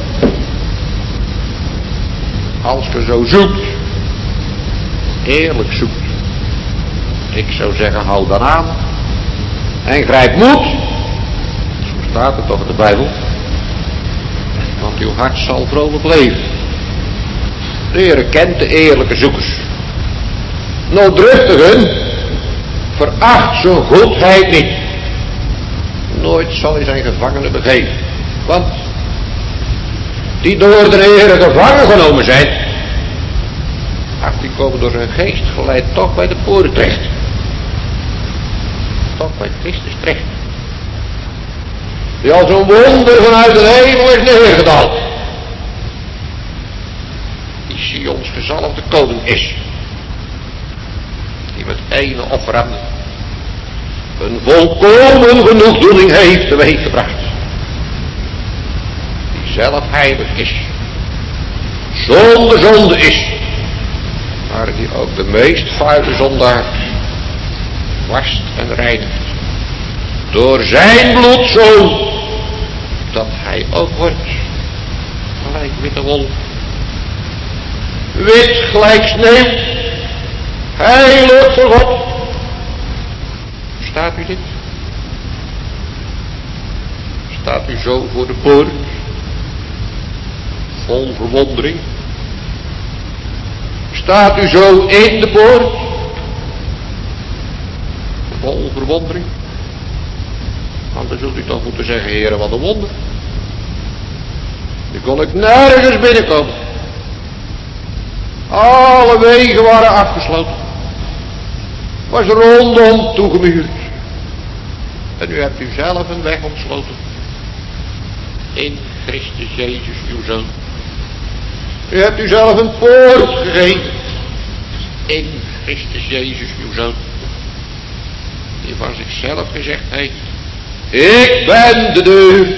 Als je zo zoekt, eerlijk zoekt, ik zou zeggen, hou dan aan en grijp moed. Zo staat het toch in de Bijbel. Want uw hart zal vrolijk leven. De Heer kent de eerlijke zoekers. Nooddruftigen veracht zijn goedheid niet. Nooit zal hij zijn gevangenen begeven. Want die door de Heer gevangen genomen zijn, ach, die komen door zijn geest geleid toch bij de poort terecht. Toch bij Christus terecht. Die als een wonder vanuit de hemel is neergedaald. Die Sions gezalfde koning is. Die met ene offerande een volkomen genoegdoening heeft teweeggebracht. Die zelf heilig is. Zonder zonde is. Maar die ook de meest vuile zondaar wast en reinigt. Door zijn bloed zo, dat hij ook wordt gelijk witte wol. Wit gelijk sneeuw. Heilig voor God. Staat u dit? Staat u zo voor de poort? vol verwondering. Staat u zo in de poort? Vol verwondering. Want dan zult u toch moeten zeggen, Heere, wat een wonder. Nu kon ik nergens binnenkomen. Alle wegen waren afgesloten. Was rondom toegemuurd. En u hebt u zelf een weg ontsloten. In Christus Jezus, uw Zoon. U hebt u zelf een poort gegeven. In Christus Jezus, uw Zoon. Die van zichzelf gezegd heeft. Ik ben de deur.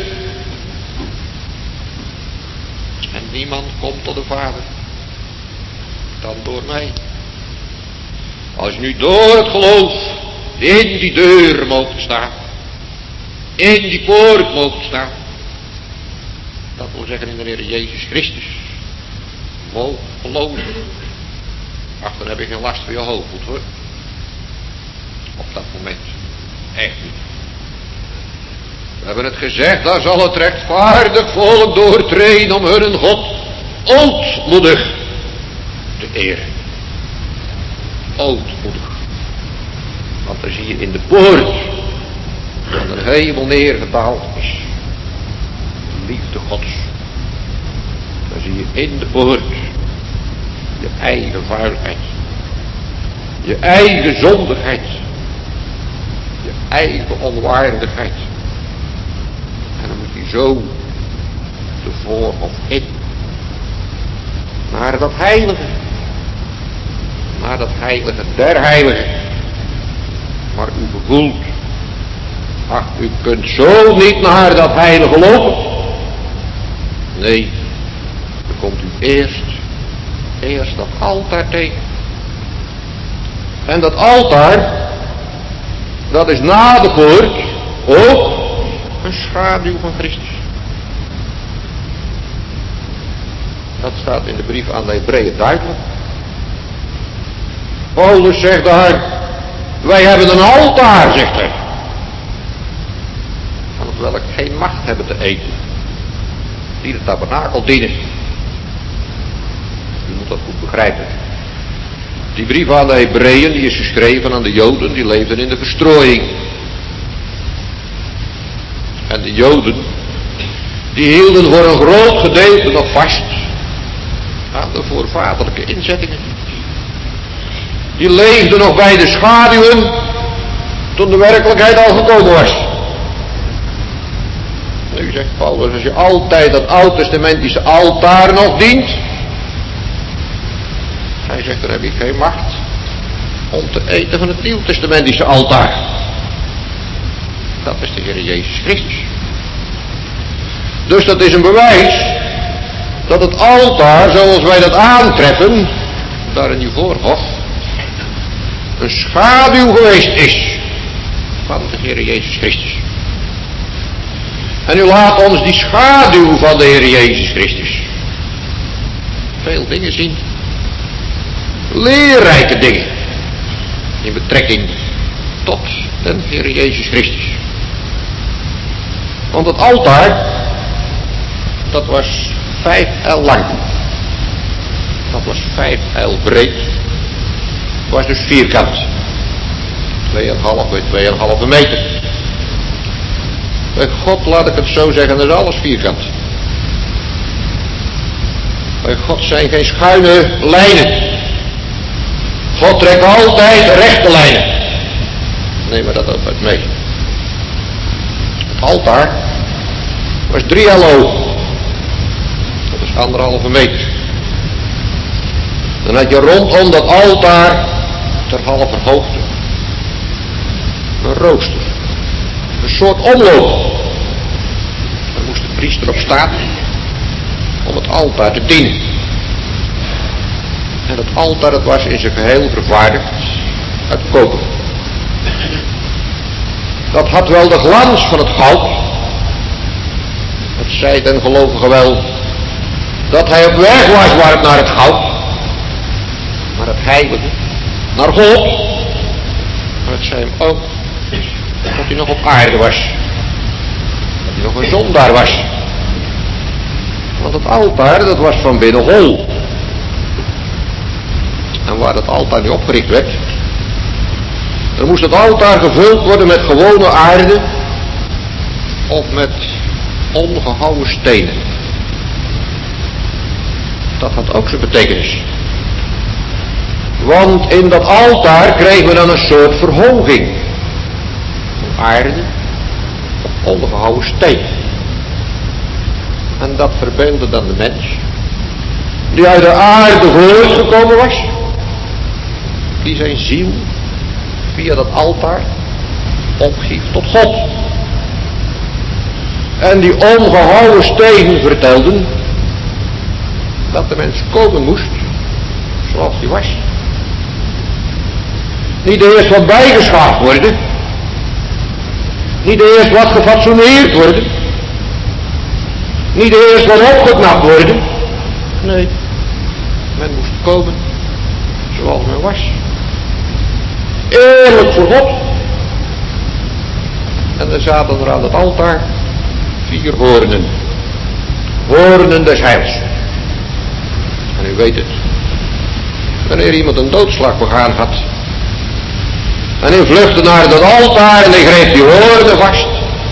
En niemand komt tot de Vader. Dan door mij. Als u nu door het geloof in die deur moogt staan. In die poort moogt staan. Dat wil zeggen in de Heer Jezus Christus. Moogt geloven. Ach, dan heb je geen last voor je hoofd, hoor. Op dat moment. Echt niet. We hebben het gezegd, daar zal het rechtvaardig volk doortreden om hun God ootmoedig te eren. Ootmoedig. Want dan zie je in de poort van de hemel neergedaald is. Liefde Gods. Dan zie je in de poort je eigen vuilheid. Je eigen zondigheid. Je eigen onwaardigheid. En dan moet je zo tevoren of in. Naar dat heilige. Naar dat heilige der heiligen. Maar u bevoelt. Ach, u kunt zo niet naar dat heilige lopen. Nee. Dan komt u eerst dat altaar tegen. En dat altaar, dat is na de poort ook een schaduw van Christus. Dat staat in de brief aan de Hebreeën duidelijk. Paulus zegt daar, wij hebben een altaar, zegt hij. Van het welk geen macht hebben te eten. Die de tabernakel dienen. U moet dat goed begrijpen. Die brief aan de Hebreeën, die is geschreven aan de Joden, die leefden in de verstrooiing. En de Joden, die hielden voor een groot gedeelte nog vast aan de voorvaderlijke inzettingen. Die leefden nog bij de schaduwen toen de werkelijkheid al gekomen was. Nu zegt Paulus, als je altijd dat oud-testamentische altaar nog dient. Hij zegt, dan heb ik geen macht om te eten van het nieuw-testamentische altaar. Dat is de Heer Jezus Christus. Dus dat is een bewijs dat het altaar, zoals wij dat aantreffen, daar in uw voorhof, een schaduw geweest is van de Heer Jezus Christus. En u laat ons die schaduw van de Heer Jezus Christus veel dingen zien. Leerrijke dingen in betrekking tot de Heer Jezus Christus. Want het altaar, dat was 5 el lang. Dat was 5 el breed. Het was dus vierkant. 2,5 bij 2,5 meter. Bij God, laat ik het zo zeggen, is alles vierkant. Bij God zijn geen schuine lijnen. God trekt altijd rechte lijnen. Neem maar dat ook uit mee. Het altaar was 3 el hoog. Dat is 1,5 meter. Dan had je rondom dat altaar ter halve hoogte een rooster. Een soort omloop. Daar moest de priester op staan om het altaar te dienen. En het altaar, dat was in zijn geheel vervaardigd uit koper. Dat had wel de glans van het goud. Dat zei den gelovige wel dat hij op weg was naar het goud. Maar het heilige naar God. Maar het zei hem ook dat hij nog op aarde was. Dat hij nog een zondaar was. Want het altaar, dat was van binnen hol. En waar het altaar nu opgericht werd, dan moest het altaar gevuld worden met gewone aarde of met ongehouwen stenen. Dat had ook zijn betekenis. Want in dat altaar kregen we dan een soort verhoging. Van aarde op ongehouwen steen. En dat verbeeldde dan de mens die uit de aarde voortgekomen was. Die zijn ziel via dat altaar ophief tot God. En die ongehouwen stenen vertelden dat de mens komen moest zoals hij was. Niet eerst wat bijgeschaafd worden. Niet eerst wat gefatsoeneerd worden. Niet eerst wat opgeknapt worden. Nee, men moest komen zoals men was. Eerlijk voor God. En er zaten er aan het altaar 4 hoornen. Hoornen des heils. En u weet het. Wanneer iemand een doodslag begaan had. En hij vluchtte naar dat altaar en hij greep die hoornen vast.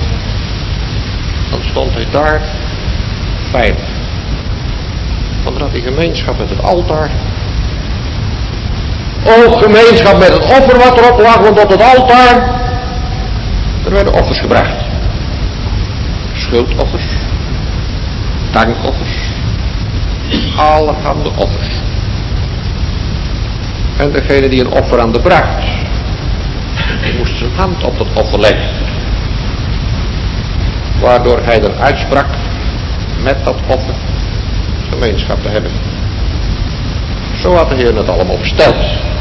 Dan stond hij daar veilig. Want dan had hij gemeenschap met het altaar. Ook gemeenschap met het offer wat erop lag, want op het altaar er werden offers gebracht. Schuldoffers, dankoffers, allerhande offers. En degene die een offer aan de bracht, die moest zijn hand op dat offer leggen. Waardoor hij er uitsprak met dat offer gemeenschap te hebben. Zo had de Heer het allemaal besteld.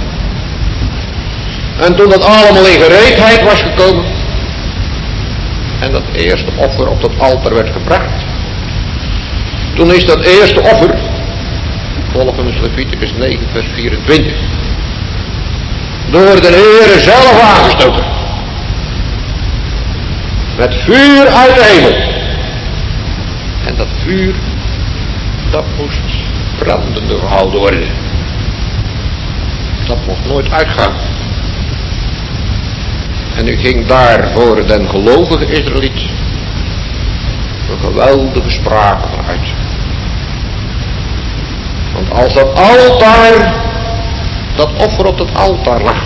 En toen dat allemaal in gereedheid was gekomen en dat eerste offer op dat altaar werd gebracht, toen is dat eerste offer volgens Leviticus 9 vers 24 door de Heere zelf aangestoken. Met vuur uit de hemel. En dat vuur, dat moest brandende gehouden worden. Dat mocht nooit uitgaan. En nu ging daar voor den gelovige Israëliet een geweldige sprake van uit. Want als dat altaar, dat offer op dat altaar lag,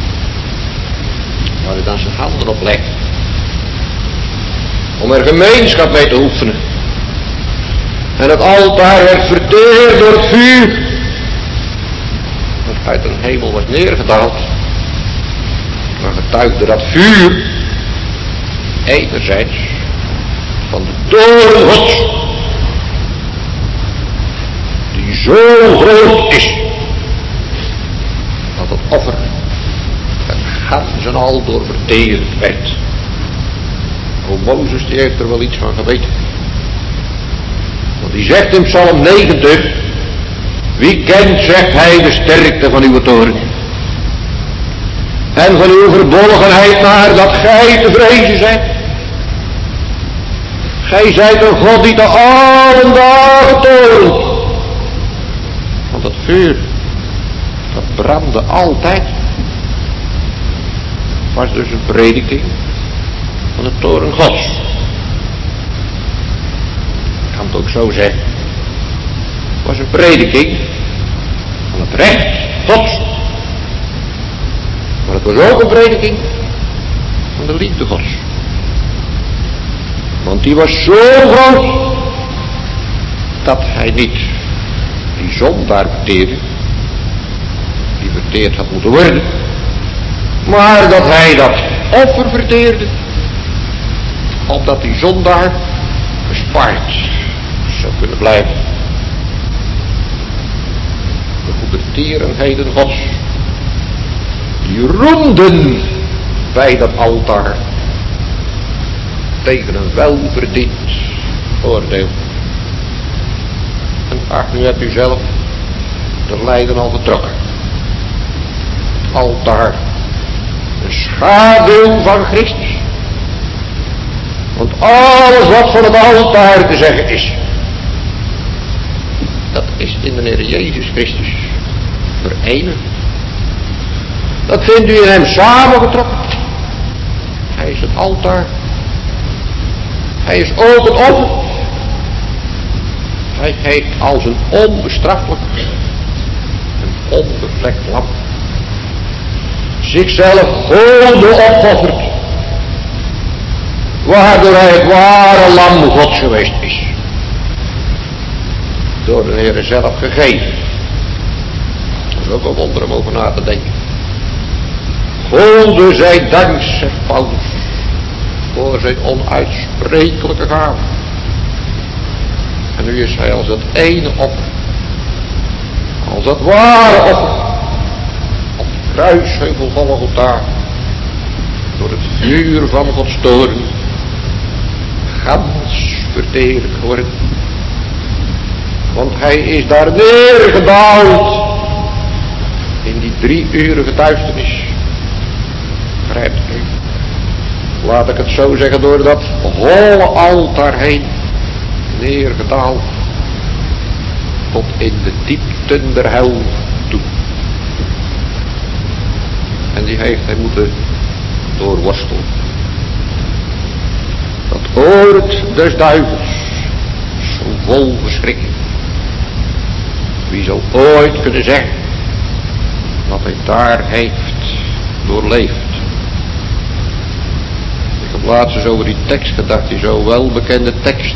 waar hij dan zijn handen op legt, om er gemeenschap mee te oefenen. En het altaar werd verteerd door het vuur, dat uit een hemel was neergedaald. Maar getuigde dat vuur enerzijds van de toorn Gods, die zo groot is, dat het offer het gans en al door verteerd werd. O, Mozes die heeft er wel iets van geweten. Want die zegt in Psalm 90, wie kent, zegt hij, de sterkte van uw toorn en van uw verbolgenheid, naar dat gij te vrezen zijt. Gij zijt een God die te allen dagen toornt. Want dat vuur, dat brandde altijd. Was dus een prediking van de toorn Gods. Ik kan het ook zo zeggen. Het was een prediking van het recht Gods. Maar het was ook een prediking van de liefde Gods. Want die was zo groot dat hij niet die zondaar verteerde, die verteerd had moeten worden, maar dat hij dat offer verteerde, opdat die zondaar gespaard zou kunnen blijven. De goedertierenheden Gods, die roemden bij dat altaar tegen een welverdiend oordeel. En ach, nu hebt u zelf de lijden al getrokken. Het altaar, een schaduw van Christus. Want alles wat van het altaar te zeggen is, is in de Heer Jezus Christus verenigd. Dat vindt u in hem samengetrokken. Hij is het altaar. Hij is ook het offer. Hij heeft als een onbestraffelijk, een onbevlekt lam zichzelf gode opgeofferd, waardoor hij het ware lam Gods geweest is. Door de Heer zelf gegeven. Dat is ook een wonder om over na te denken. Gode zij dank, zegt Paulus, voor zijn onuitsprekelijke gave. En nu is hij als dat ene offer, als dat ware offer, op de kruisheuvel Golgotha, door het vuur van Gods toorn, gans verteerd geworden. Want hij is daar neergedaald in die 3-urige duisternis. Begrijpt u? Laat ik het zo zeggen, door dat holle altaar heen neergedaald tot in de diepten der hel toe. En die heeft hij moeten doorworstelen. Dat oord des duivels, zo vol verschrikking. Wie zou ooit kunnen zeggen wat hij daar heeft doorleefd? Ik heb laatst eens over die tekst gedacht, die zo welbekende tekst.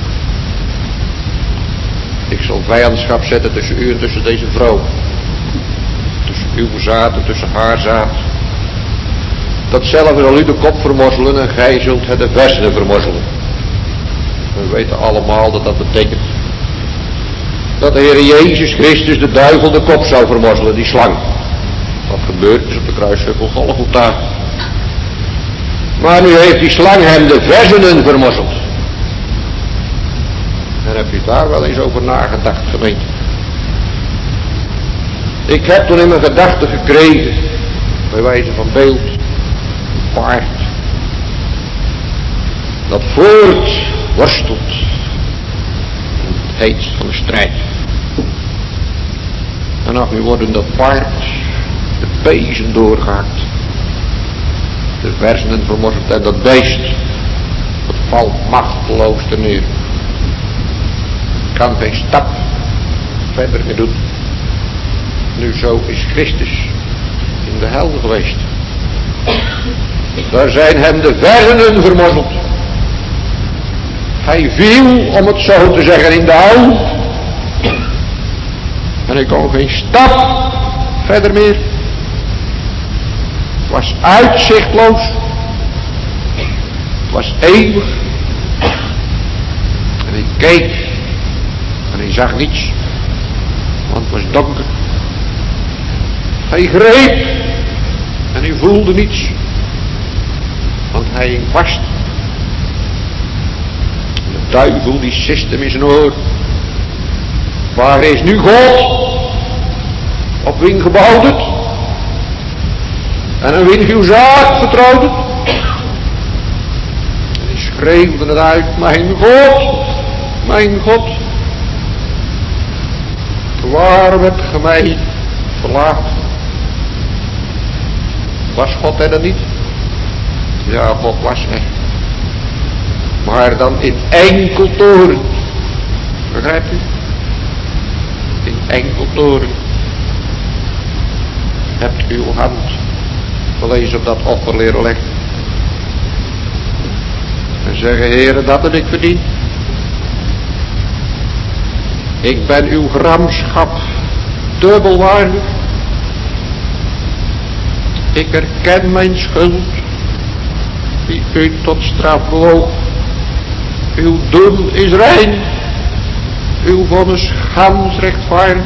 Ik zal vijandschap zetten tussen u en tussen deze vrouw. Tussen uw zaad en tussen haar zaad. Datzelfde zal u de kop vermorzelen en gij zult het de versenen vermorzelen. We weten allemaal dat dat betekent dat de Heer Jezus Christus de duivel de kop zou vermorzelen, die slang. Wat gebeurd is op de kruisheuvel Golgotha. Maar nu heeft die slang hem de versenen vermorzeld. En heb je daar wel eens over nagedacht, gemeente? Ik heb toen in mijn gedachten gekregen, bij wijze van beeld, een paard dat voortworstelt in het heetst van de strijd. En af nu worden dat paard de pezen doorgehakt, de versenen vermorzeld en dat beest, dat valt machteloos ter neer. Kan geen stap verder meer doen. Nu zo is Christus in de hel geweest. Daar zijn hem de versenen vermorzeld. Hij viel, om het zo te zeggen, in de hel. En hij kon geen stap verder meer. Het was uitzichtloos. Het was eeuwig. En hij keek. En hij zag niets. Want het was donker. Hij greep. En hij voelde niets. Want hij hing vast. De duivel die siste hem in zijn oor. Waar is nu God? Op wien gebouwd het? En aan wien uw zaak vertrouwd het? En hij schreeuwde het uit. Mijn God! Mijn God! Waarom hebt ge mij verlaten? Was God er dan niet? Ja, God was er. Maar dan in enkel toren. Begrijpt u? In enkel toren. Hebt uw hand wel eens op dat offer leren leggen. En zeggen, Heere, dat heb ik verdiend. Ik ben uw gramschap dubbel waardig. Ik erken mijn schuld, die u tot straf bewoog. Uw doen is rein, uw vonnis gans rechtvaardig.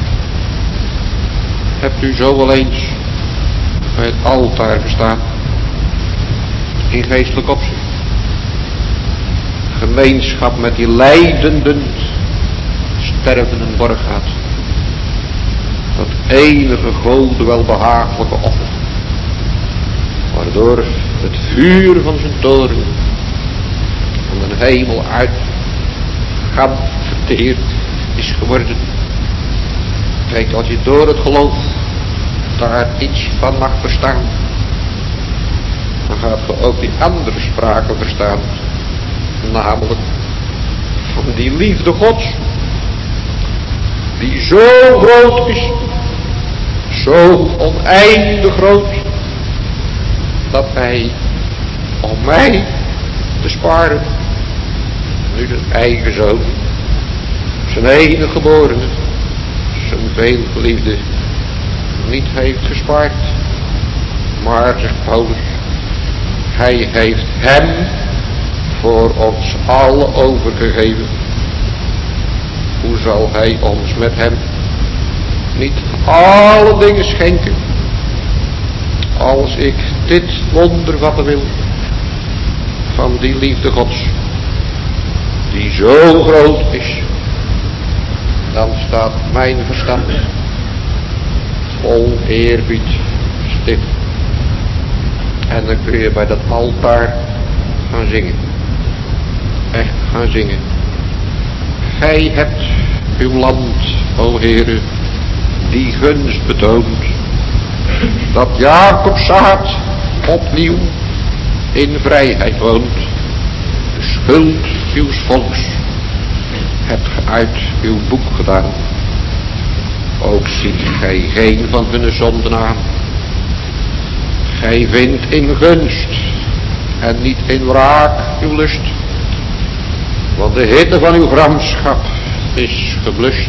Hebt u zo wel eens bij het altaar gestaan, in geestelijk opzicht. Gemeenschap met die lijdenden, stervenden borggaat. Dat enige gode welbehagelijke offer. Waardoor het vuur van zijn toren van de hemel uit verteerd is geworden. Kijk, als je door het geloof daar iets van mag verstaan, dan gaat je ook die andere spraken verstaan. Namelijk van die liefde Gods, die zo groot is, zo oneindig groot, dat hij, om mij te sparen, nu zijn eigen zoon, zijn enige geborene, zijn veelgeliefde, niet heeft gespaard. Maar, zegt Paulus, hij heeft hem voor ons allen overgegeven. Hoe zal hij ons met hem niet alle dingen schenken? Als ik dit wonder vatten wil, van die liefde Gods, die zo groot is, dan staat mijn verstand vol eerbied stil. En dan kun je bij dat altaar gaan zingen. Echt gaan zingen. Gij hebt uw land, o Heere, die gunst betoond, dat Jacobs zaad opnieuw in vrijheid woont. De schuld uw volks hebt ge uit uw boek gedaan. Ook ziet gij geen van hun zonden aan. Gij vindt in gunst en niet in wraak uw lust, want de hitte van uw gramschap is geblust.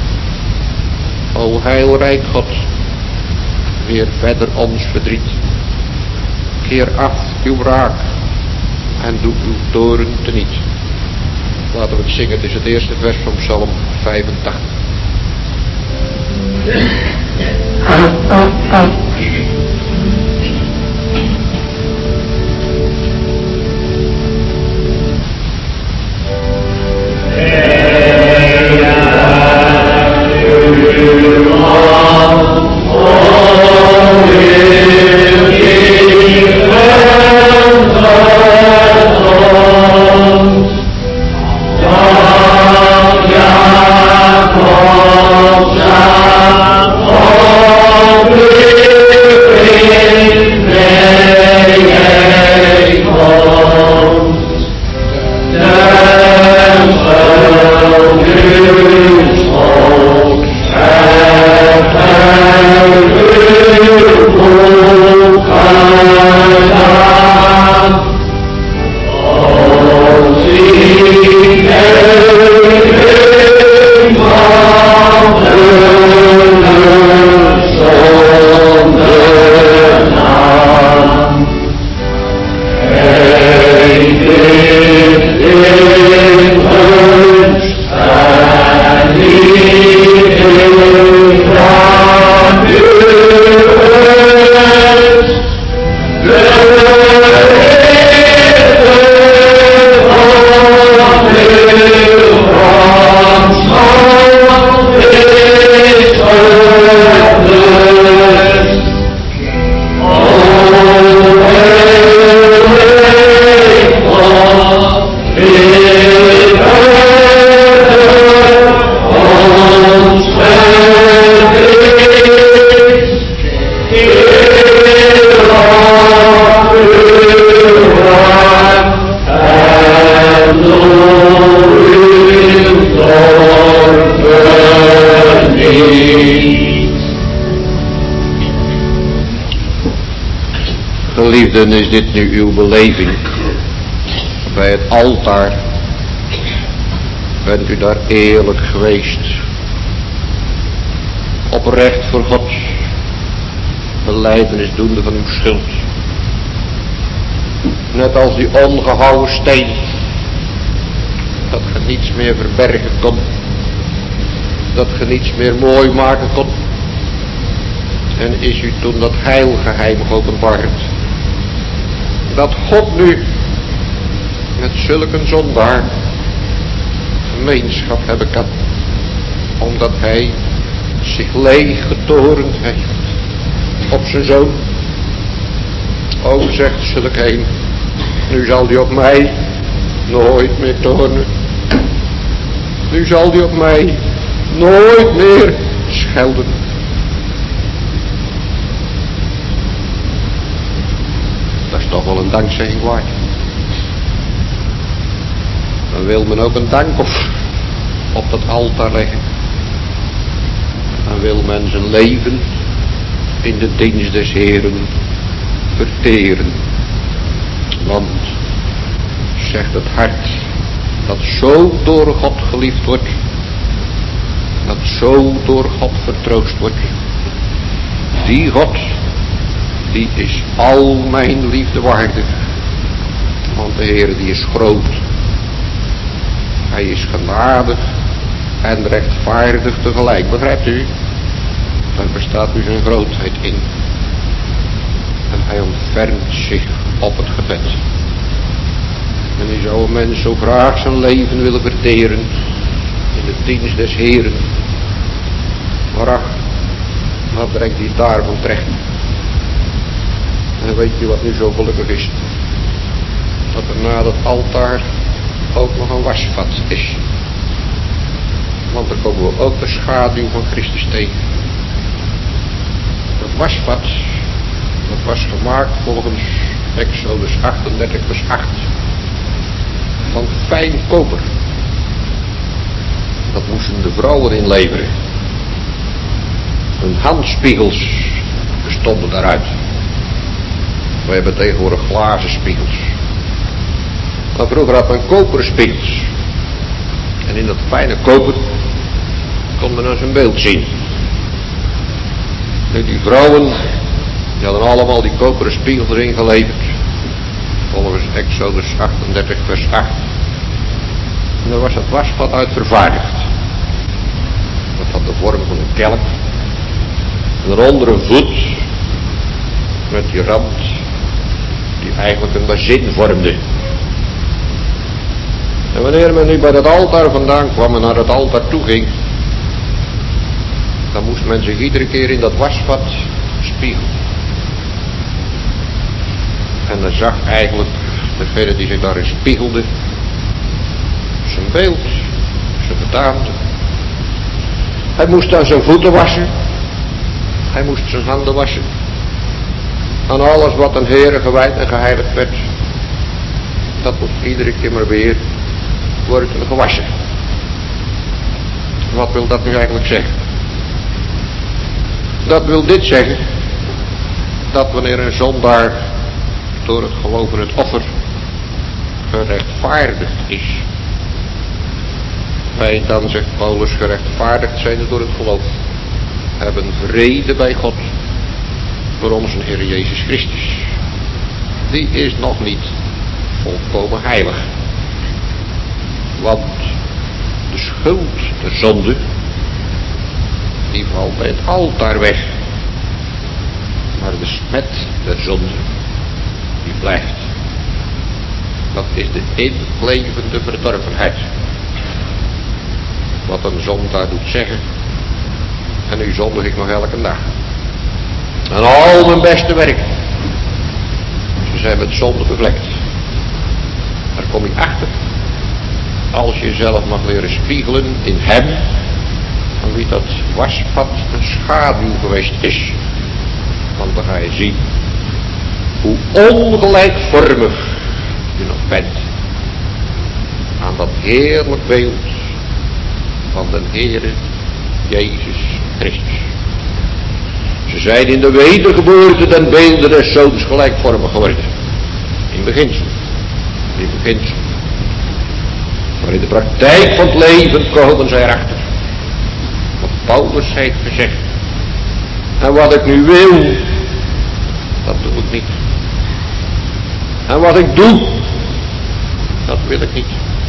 O heilrijk God, weer verder ons verdriet. Keer af uw wraak en doe uw toorn teniet. Laten we het zingen, het is het eerste vers van Psalm 85. Geliefden, is dit nu uw beleving bij het altaar? Bent u daar eerlijk geweest, oprecht voor God, belijdenis doende van uw schuld? Net als die ongehouwen steen, dat ge niets meer verbergen kon, dat ge niets meer mooi maken kon. En is u toen dat heilgeheim geopenbaard, dat God nu met zulke zondaar gemeenschap hebben kan, omdat hij zich leeg getorend heeft op zijn zoon. O, zegt zulke een, nu zal hij op mij nooit meer toornen. Nu zal hij op mij nooit meer schelden. Dat is toch wel een dankzegging waard. Dan wil men ook een dankoffer op dat altaar leggen. Dan wil men zijn leven in de dienst des Heeren verteren. Want, zegt het hart, dat zo door God geliefd wordt, dat zo door God vertroost wordt, die God, die is al mijn liefde waardig. Want de Heer die is groot. Hij is genadig en rechtvaardig tegelijk. Begrijpt u? Daar bestaat u zijn grootheid in. En hij ontfermt zich op het gebed. En die zou een mens zo graag zijn leven willen verteren in de dienst des Heeren. Maar ach, wat brengt hij daarvan terecht? En weet je wat nu zo gelukkig is? Dat er na dat altaar ook nog een wasvat is. Want daar komen we ook de schaduw van Christus tegen. Dat wasvat, dat was gemaakt volgens Exodus 38 vers 8. Van fijn koper. Dat moesten de vrouwen inleveren. Hun handspiegels bestonden daaruit. We hebben tegenwoordig glazen spiegels. Maar vroeger had men koperen spiegels. En in dat fijne koper kon men dan zijn beeld zien. Nu die vrouwen, die hadden allemaal die koperen spiegels erin geleverd. Volgens Exodus 38 vers 8. En daar was het wasvat uit vervaardigd. Dat had de vorm van een kelk. En daaronder een voet met die rand die eigenlijk een bazin vormde. En wanneer men nu bij dat altaar vandaan kwam en naar het altaar toe ging, dan moest men zich iedere keer in dat wasvat spiegelen. En dan zag eigenlijk degene die zich daarin spiegelde zijn beeld, zijn gedaante. Hij moest dan zijn voeten wassen. Hij moest zijn handen wassen. Aan alles wat een Heere gewijd en geheiligd werd, dat moest iedere keer maar weer worden gewassen. Wat wil dat nu eigenlijk zeggen? Dat wil dit zeggen, dat wanneer een zondaar door het geloof in het offer gerechtvaardigd is, wij dan, zegt Paulus, gerechtvaardigd zijn door het geloof, hebben vrede bij God door onze Heer Jezus Christus. Die is nog niet volkomen heilig. Want de schuld, de zonde, die valt bij het altaar weg. Maar de smet der zonde, die blijft. Dat is de inlevende verdorvenheid. Wat een zondaar doet zeggen. En nu zondig ik nog elke dag. En al mijn beste werk, ze zijn met zonde bevlekt. Daar kom je achter. Als je jezelf mag leren spiegelen in hem, van wie dat wasvat een schaduw geweest is. Want dan ga je zien hoe ongelijkvormig je nog bent aan dat heerlijk beeld van de Heere Jezus Christus. Ze zijn in de wedergeboorte den beelden des Zoons gelijkvormig geworden. In beginsel. In beginsel. Maar in de praktijk van het leven komen zij erachter. Wat Paulus heeft gezegd. En wat ik nu wil, dat doe ik niet. En wat ik doe, dat wil ik niet.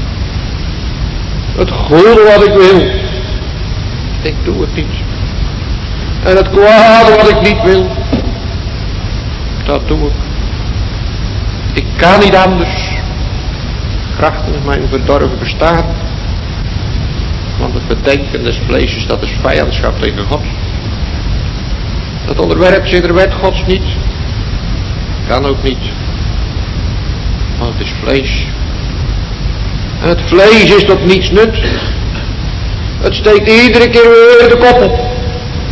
Het goede wat ik wil, ik doe het niet. En het kwade wat ik niet wil, dat doe ik. Ik kan niet anders. Krachtens mijn verdorven bestaan. Want het bedenken des vleesjes, dat is vijandschap tegen God. Dat onderwerpt zich de wet Gods niet. Kan ook niet. Want het is vlees. En het vlees is tot niets nut. Het steekt iedere keer weer de kop op.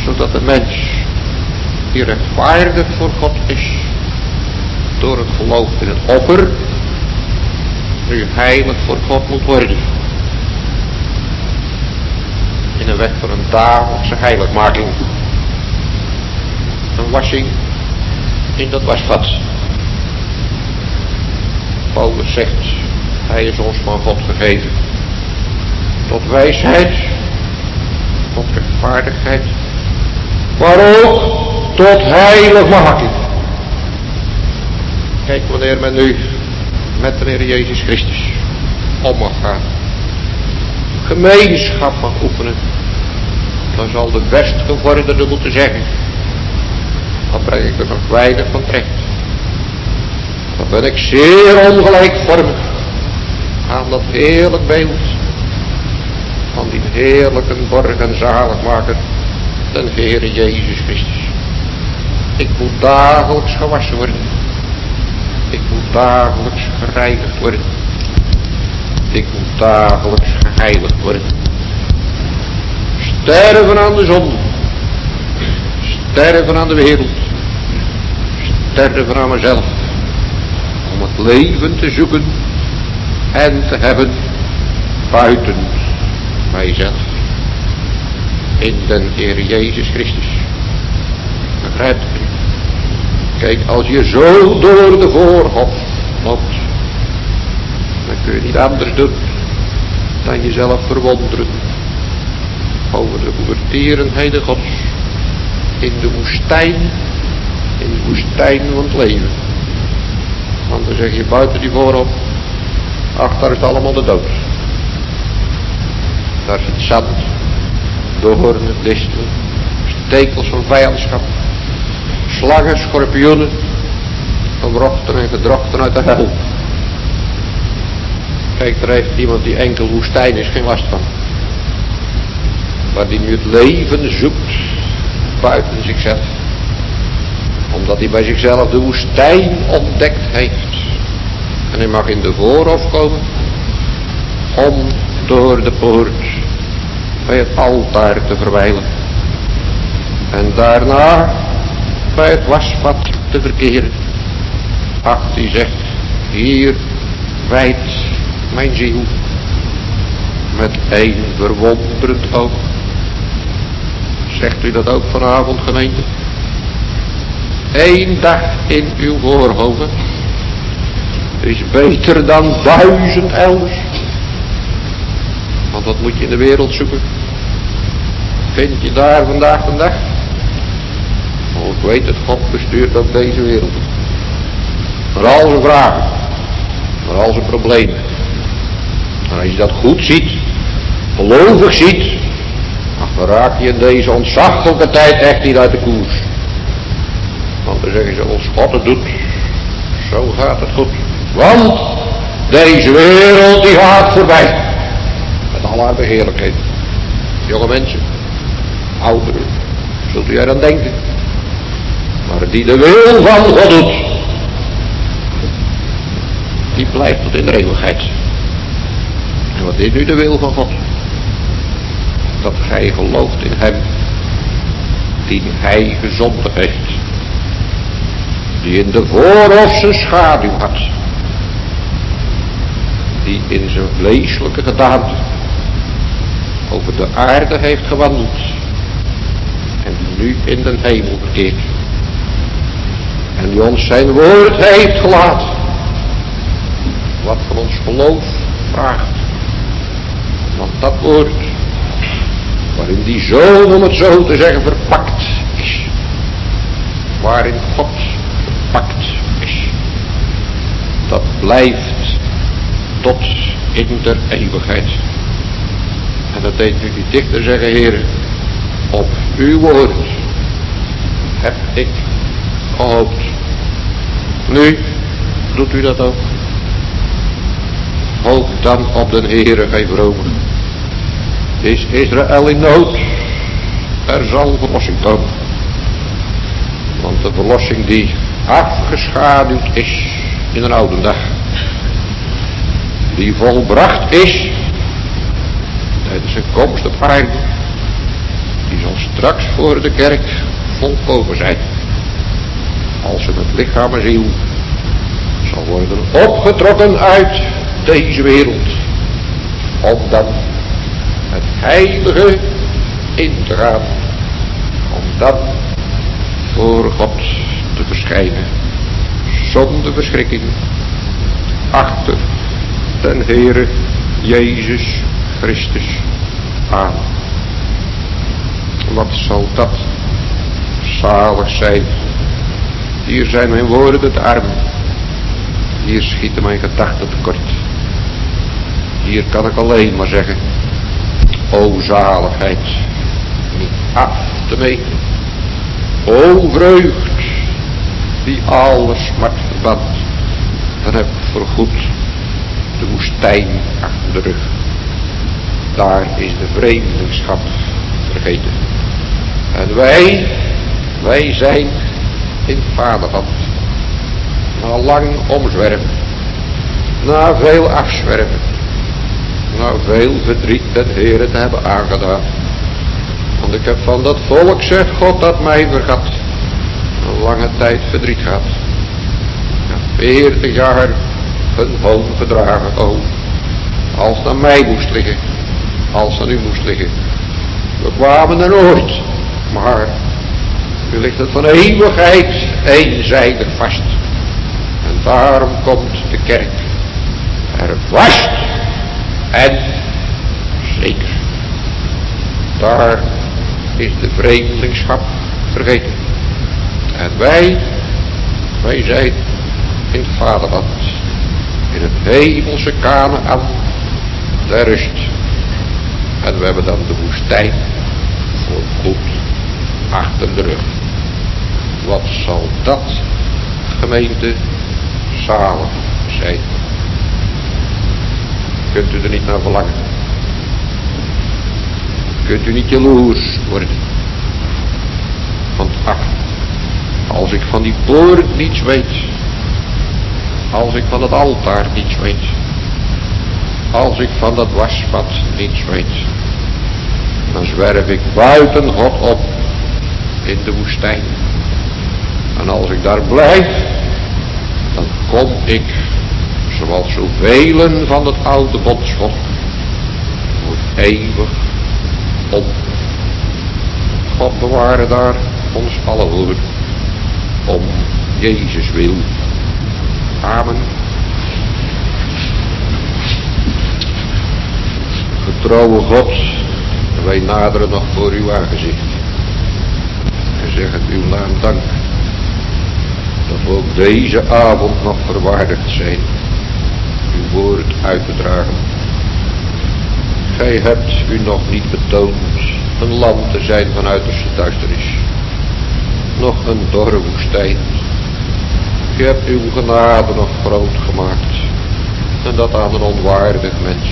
zodat de mens die rechtvaardig voor God is, door het geloof in het offer, nu heilig voor God moet worden. In een weg van een dagelijkse heiligmaking. Een wassing in dat wasvat. Paulus zegt, hij is ons van God gegeven. Tot wijsheid, tot rechtvaardigheid, maar ook tot heiligmaking. Kijk, wanneer men nu met de Heer Jezus Christus om mag gaan, gemeenschap mag oefenen, dan zal de best gevorderde moeten zeggen, dan breng ik er nog weinig van terecht. Dan ben ik zeer ongelijkvormig aan dat heerlijk beeld van die heerlijke borg en zaligmaker, de Heere Jezus Christus. Ik moet dagelijks gewassen worden. Ik moet dagelijks gereinigd worden. Ik moet dagelijks geheiligd worden. Sterven aan de zonde. Sterven aan de wereld. Sterven aan mezelf. Om het leven te zoeken en te hebben buiten mijzelf. In den Heer Jezus Christus. Begrijpt u? Kijk, als je zo door de voorhof loopt, dan kun je niet anders doen dan jezelf verwonderen over de goedertierenheid Gods in de woestijn van het leven. Want dan zeg je buiten die voorhof, ach, daar is het allemaal de dood. Daar is het zand, doornen, distelen, stekels van vijandschap, slangen, schorpioenen, gewrochten en gedrochten uit de hel. Kijk, er heeft iemand die enkel woestijn is geen last van. Maar die nu het leven zoekt buiten zichzelf. Omdat hij bij zichzelf de woestijn ontdekt heeft. En hij mag in de voorhof komen om door de poort bij het altaar te verwijlen. En daarna bij het wasvat te verkeren. Ach, die zegt, hier wijdt mijn ziel met één verwonderend oog. Zegt u dat ook vanavond, gemeente? 1 dag in uw voorhoven is beter dan 1000 elders. Want wat moet je in de wereld zoeken? Vind je daar vandaag de dag? Oh, ik weet het, God bestuurt ook deze wereld. Maar al zijn vragen, maar al zijn problemen. En als je dat goed ziet, gelovig ziet, dan raak je in deze ontzaglijke tijd echt niet uit de koers. Want dan zeggen ze, als God het doet, zo gaat het goed. Want deze wereld die gaat voorbij. Met al haar beheerlijkheid. Jonge mensen, ouderen, zult u eraan denken. Maar die de wil van God doet, die blijft tot in de eeuwigheid. En wat is nu de wil van God? Dat gij gelooft in hem, die hij gezonden heeft. Die in de voorhof zijn schaduw had. Die in zijn vleeselijke gedaante over de aarde heeft gewandeld. En die nu in den hemel verkeert. En die ons zijn woord heeft gelaten. Wat van ons geloof vraagt. Want dat woord, waarin die zoon, om het zo te zeggen, verpakt is. Waarin God verpakt is. Dat blijft tot in der eeuwigheid. En dat deed nu die dichter zeggen, heren, op uw woord heb ik gehoopt. Nu doet u dat ook. Hoop dan op den Heere, gij vromen. Is Israël in nood? Er zal verlossing komen. Want de verlossing die afgeschaduwd is in een oude dag, die volbracht is tijdens zijn komst op aarde, die zal straks voor de kerk volkomen zijn. Als ze met lichaam en ziel zal worden opgetrokken uit deze wereld. Om dan het heilige in te gaan. Om dan voor God te verschijnen. Zonder verschrikking. Achter den Heere Jezus Christus aan. Wat zal dat zalig zijn. Hier zijn mijn woorden te arm. Hier schieten mijn gedachten tekort. Hier kan ik alleen maar zeggen. O zaligheid. Niet af te meten. O vreugd. Die alle smart verband. Dan heb ik voorgoed de woestijn achter de rug. Daar is de vreemdelingschap vergeten. En wij zijn in het vaderland. Na lang omzwerven. Na veel afzwerven. Na veel verdriet den Heere te hebben aangedaan. Want ik heb van dat volk, zegt God, dat mij vergat, een lange tijd verdriet gehad. Ja, 40 jaar hun hoon verdragen. Oh, als het aan mij moest liggen. Als het aan u moest liggen. We kwamen er nooit. Maar nu ligt het van eeuwigheid eenzijdig vast. En daarom komt de kerk er vast. En zeker. Daar is de vreemdelingschap vergeten. En wij zijn in het vaderland. In het hemelse Kanaän der rust. En we hebben dan de woestijn voor goed achter de rug. Wat zal dat, gemeente, zalig zijn? Kunt u er niet naar verlangen? Kunt u niet jaloers worden? Want als ik van die poort niets weet, als ik van het altaar niets weet, als ik van dat wasbad niets weet, dan zwerf ik buiten God op in de woestijn. En als ik daar blijf, dan kom ik, zoals zoveel van het oude bondsvolk, voor eeuwig om. God beware daar ons alle voor, om Jezus wil. Amen. Getrouwe God, wij naderen nog voor uw aangezicht. En zeggen uw naam dank, dat we ook deze avond nog verwaardigd zijn, uw woord uit te dragen. Gij hebt u nog niet betoond een land te zijn van uiterste duisternis, nog een dorre woestijn. U hebt uw genade nog groot gemaakt, en dat aan een onwaardig mens.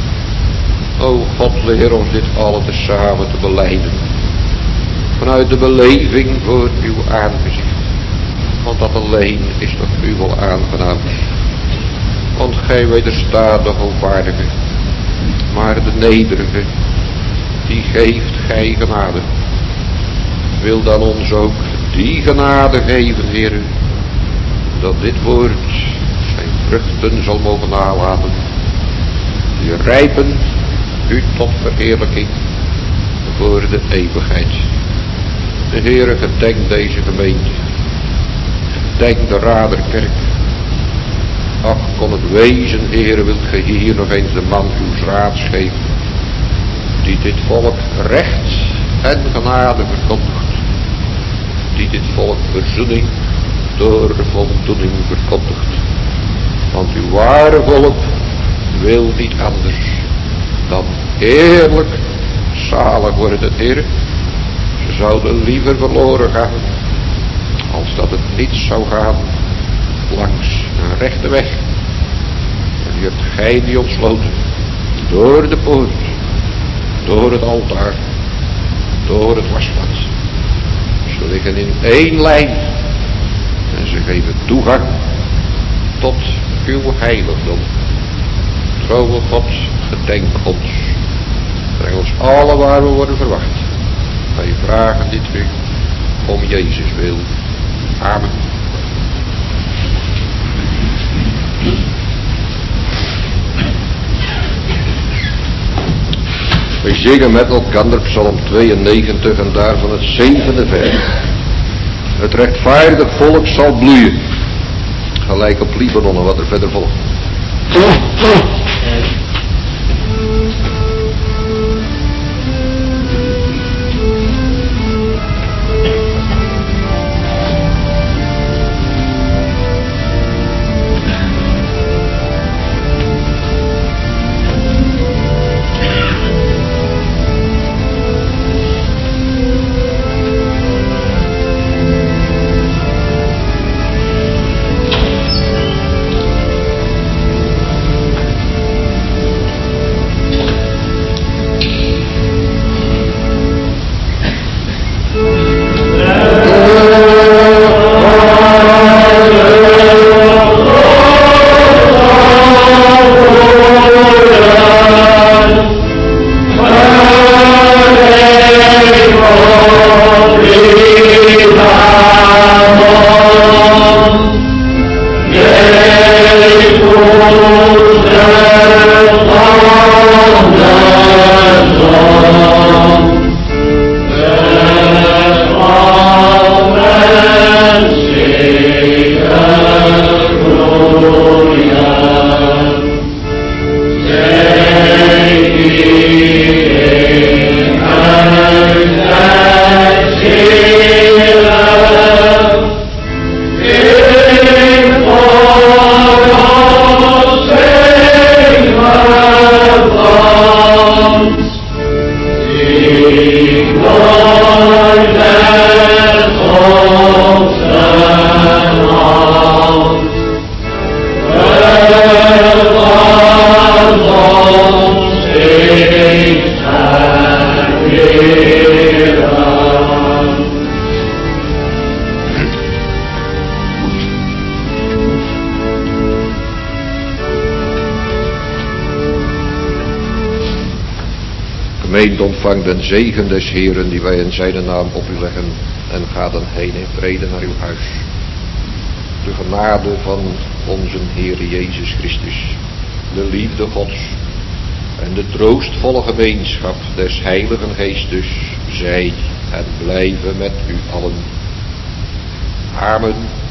O God, leer ons dit alle tezamen te belijden, vanuit de beleving voor uw aangezicht. Want dat alleen is toch u wel aangenaam. Want gij wederstaat de hoogwaardige, maar de nederige, die geeft gij genade. Wil dan ons ook die genade geven, Heere, dat dit woord zijn vruchten zal mogen nalaten, die rijpen u tot verheerlijking voor de eeuwigheid. De Heere, gedenk deze gemeente, gedenk de Raderkerk. Ach, kon het wezen, Heere, wilt gij hier nog eens de man uws raads geven, die dit volk recht en genade verkondigt, die dit volk verzoening door voldoening verkondigt. Want uw ware volk wil niet anders dan heerlijk zalig worden, Heere. Ze zouden liever verloren gaan, als dat het niet zou gaan langs een rechte weg. En die hebt gij die ontsloten, door de poort, door het altaar, door het wasbad. Ze liggen in één lijn en ze geven toegang tot uw heiligdom. Trouwe God, gedenk ons. Breng ons alle waar we worden verwacht. Wij vragen dit u om Jezus wil. Amen. We zingen met elkaar Psalm 92 en daarvan het 7e vers. Het rechtvaardig volk zal bloeien. Gelijk op Libanon en wat er verder volgt. Ontvang den zegen des Heeren die wij in zijn naam op u leggen en ga dan heen in vrede naar uw huis. De genade van onze Heer Jezus Christus, de liefde Gods en de troostvolle gemeenschap des Heiligen Geestes zij en blijven met u allen. Amen.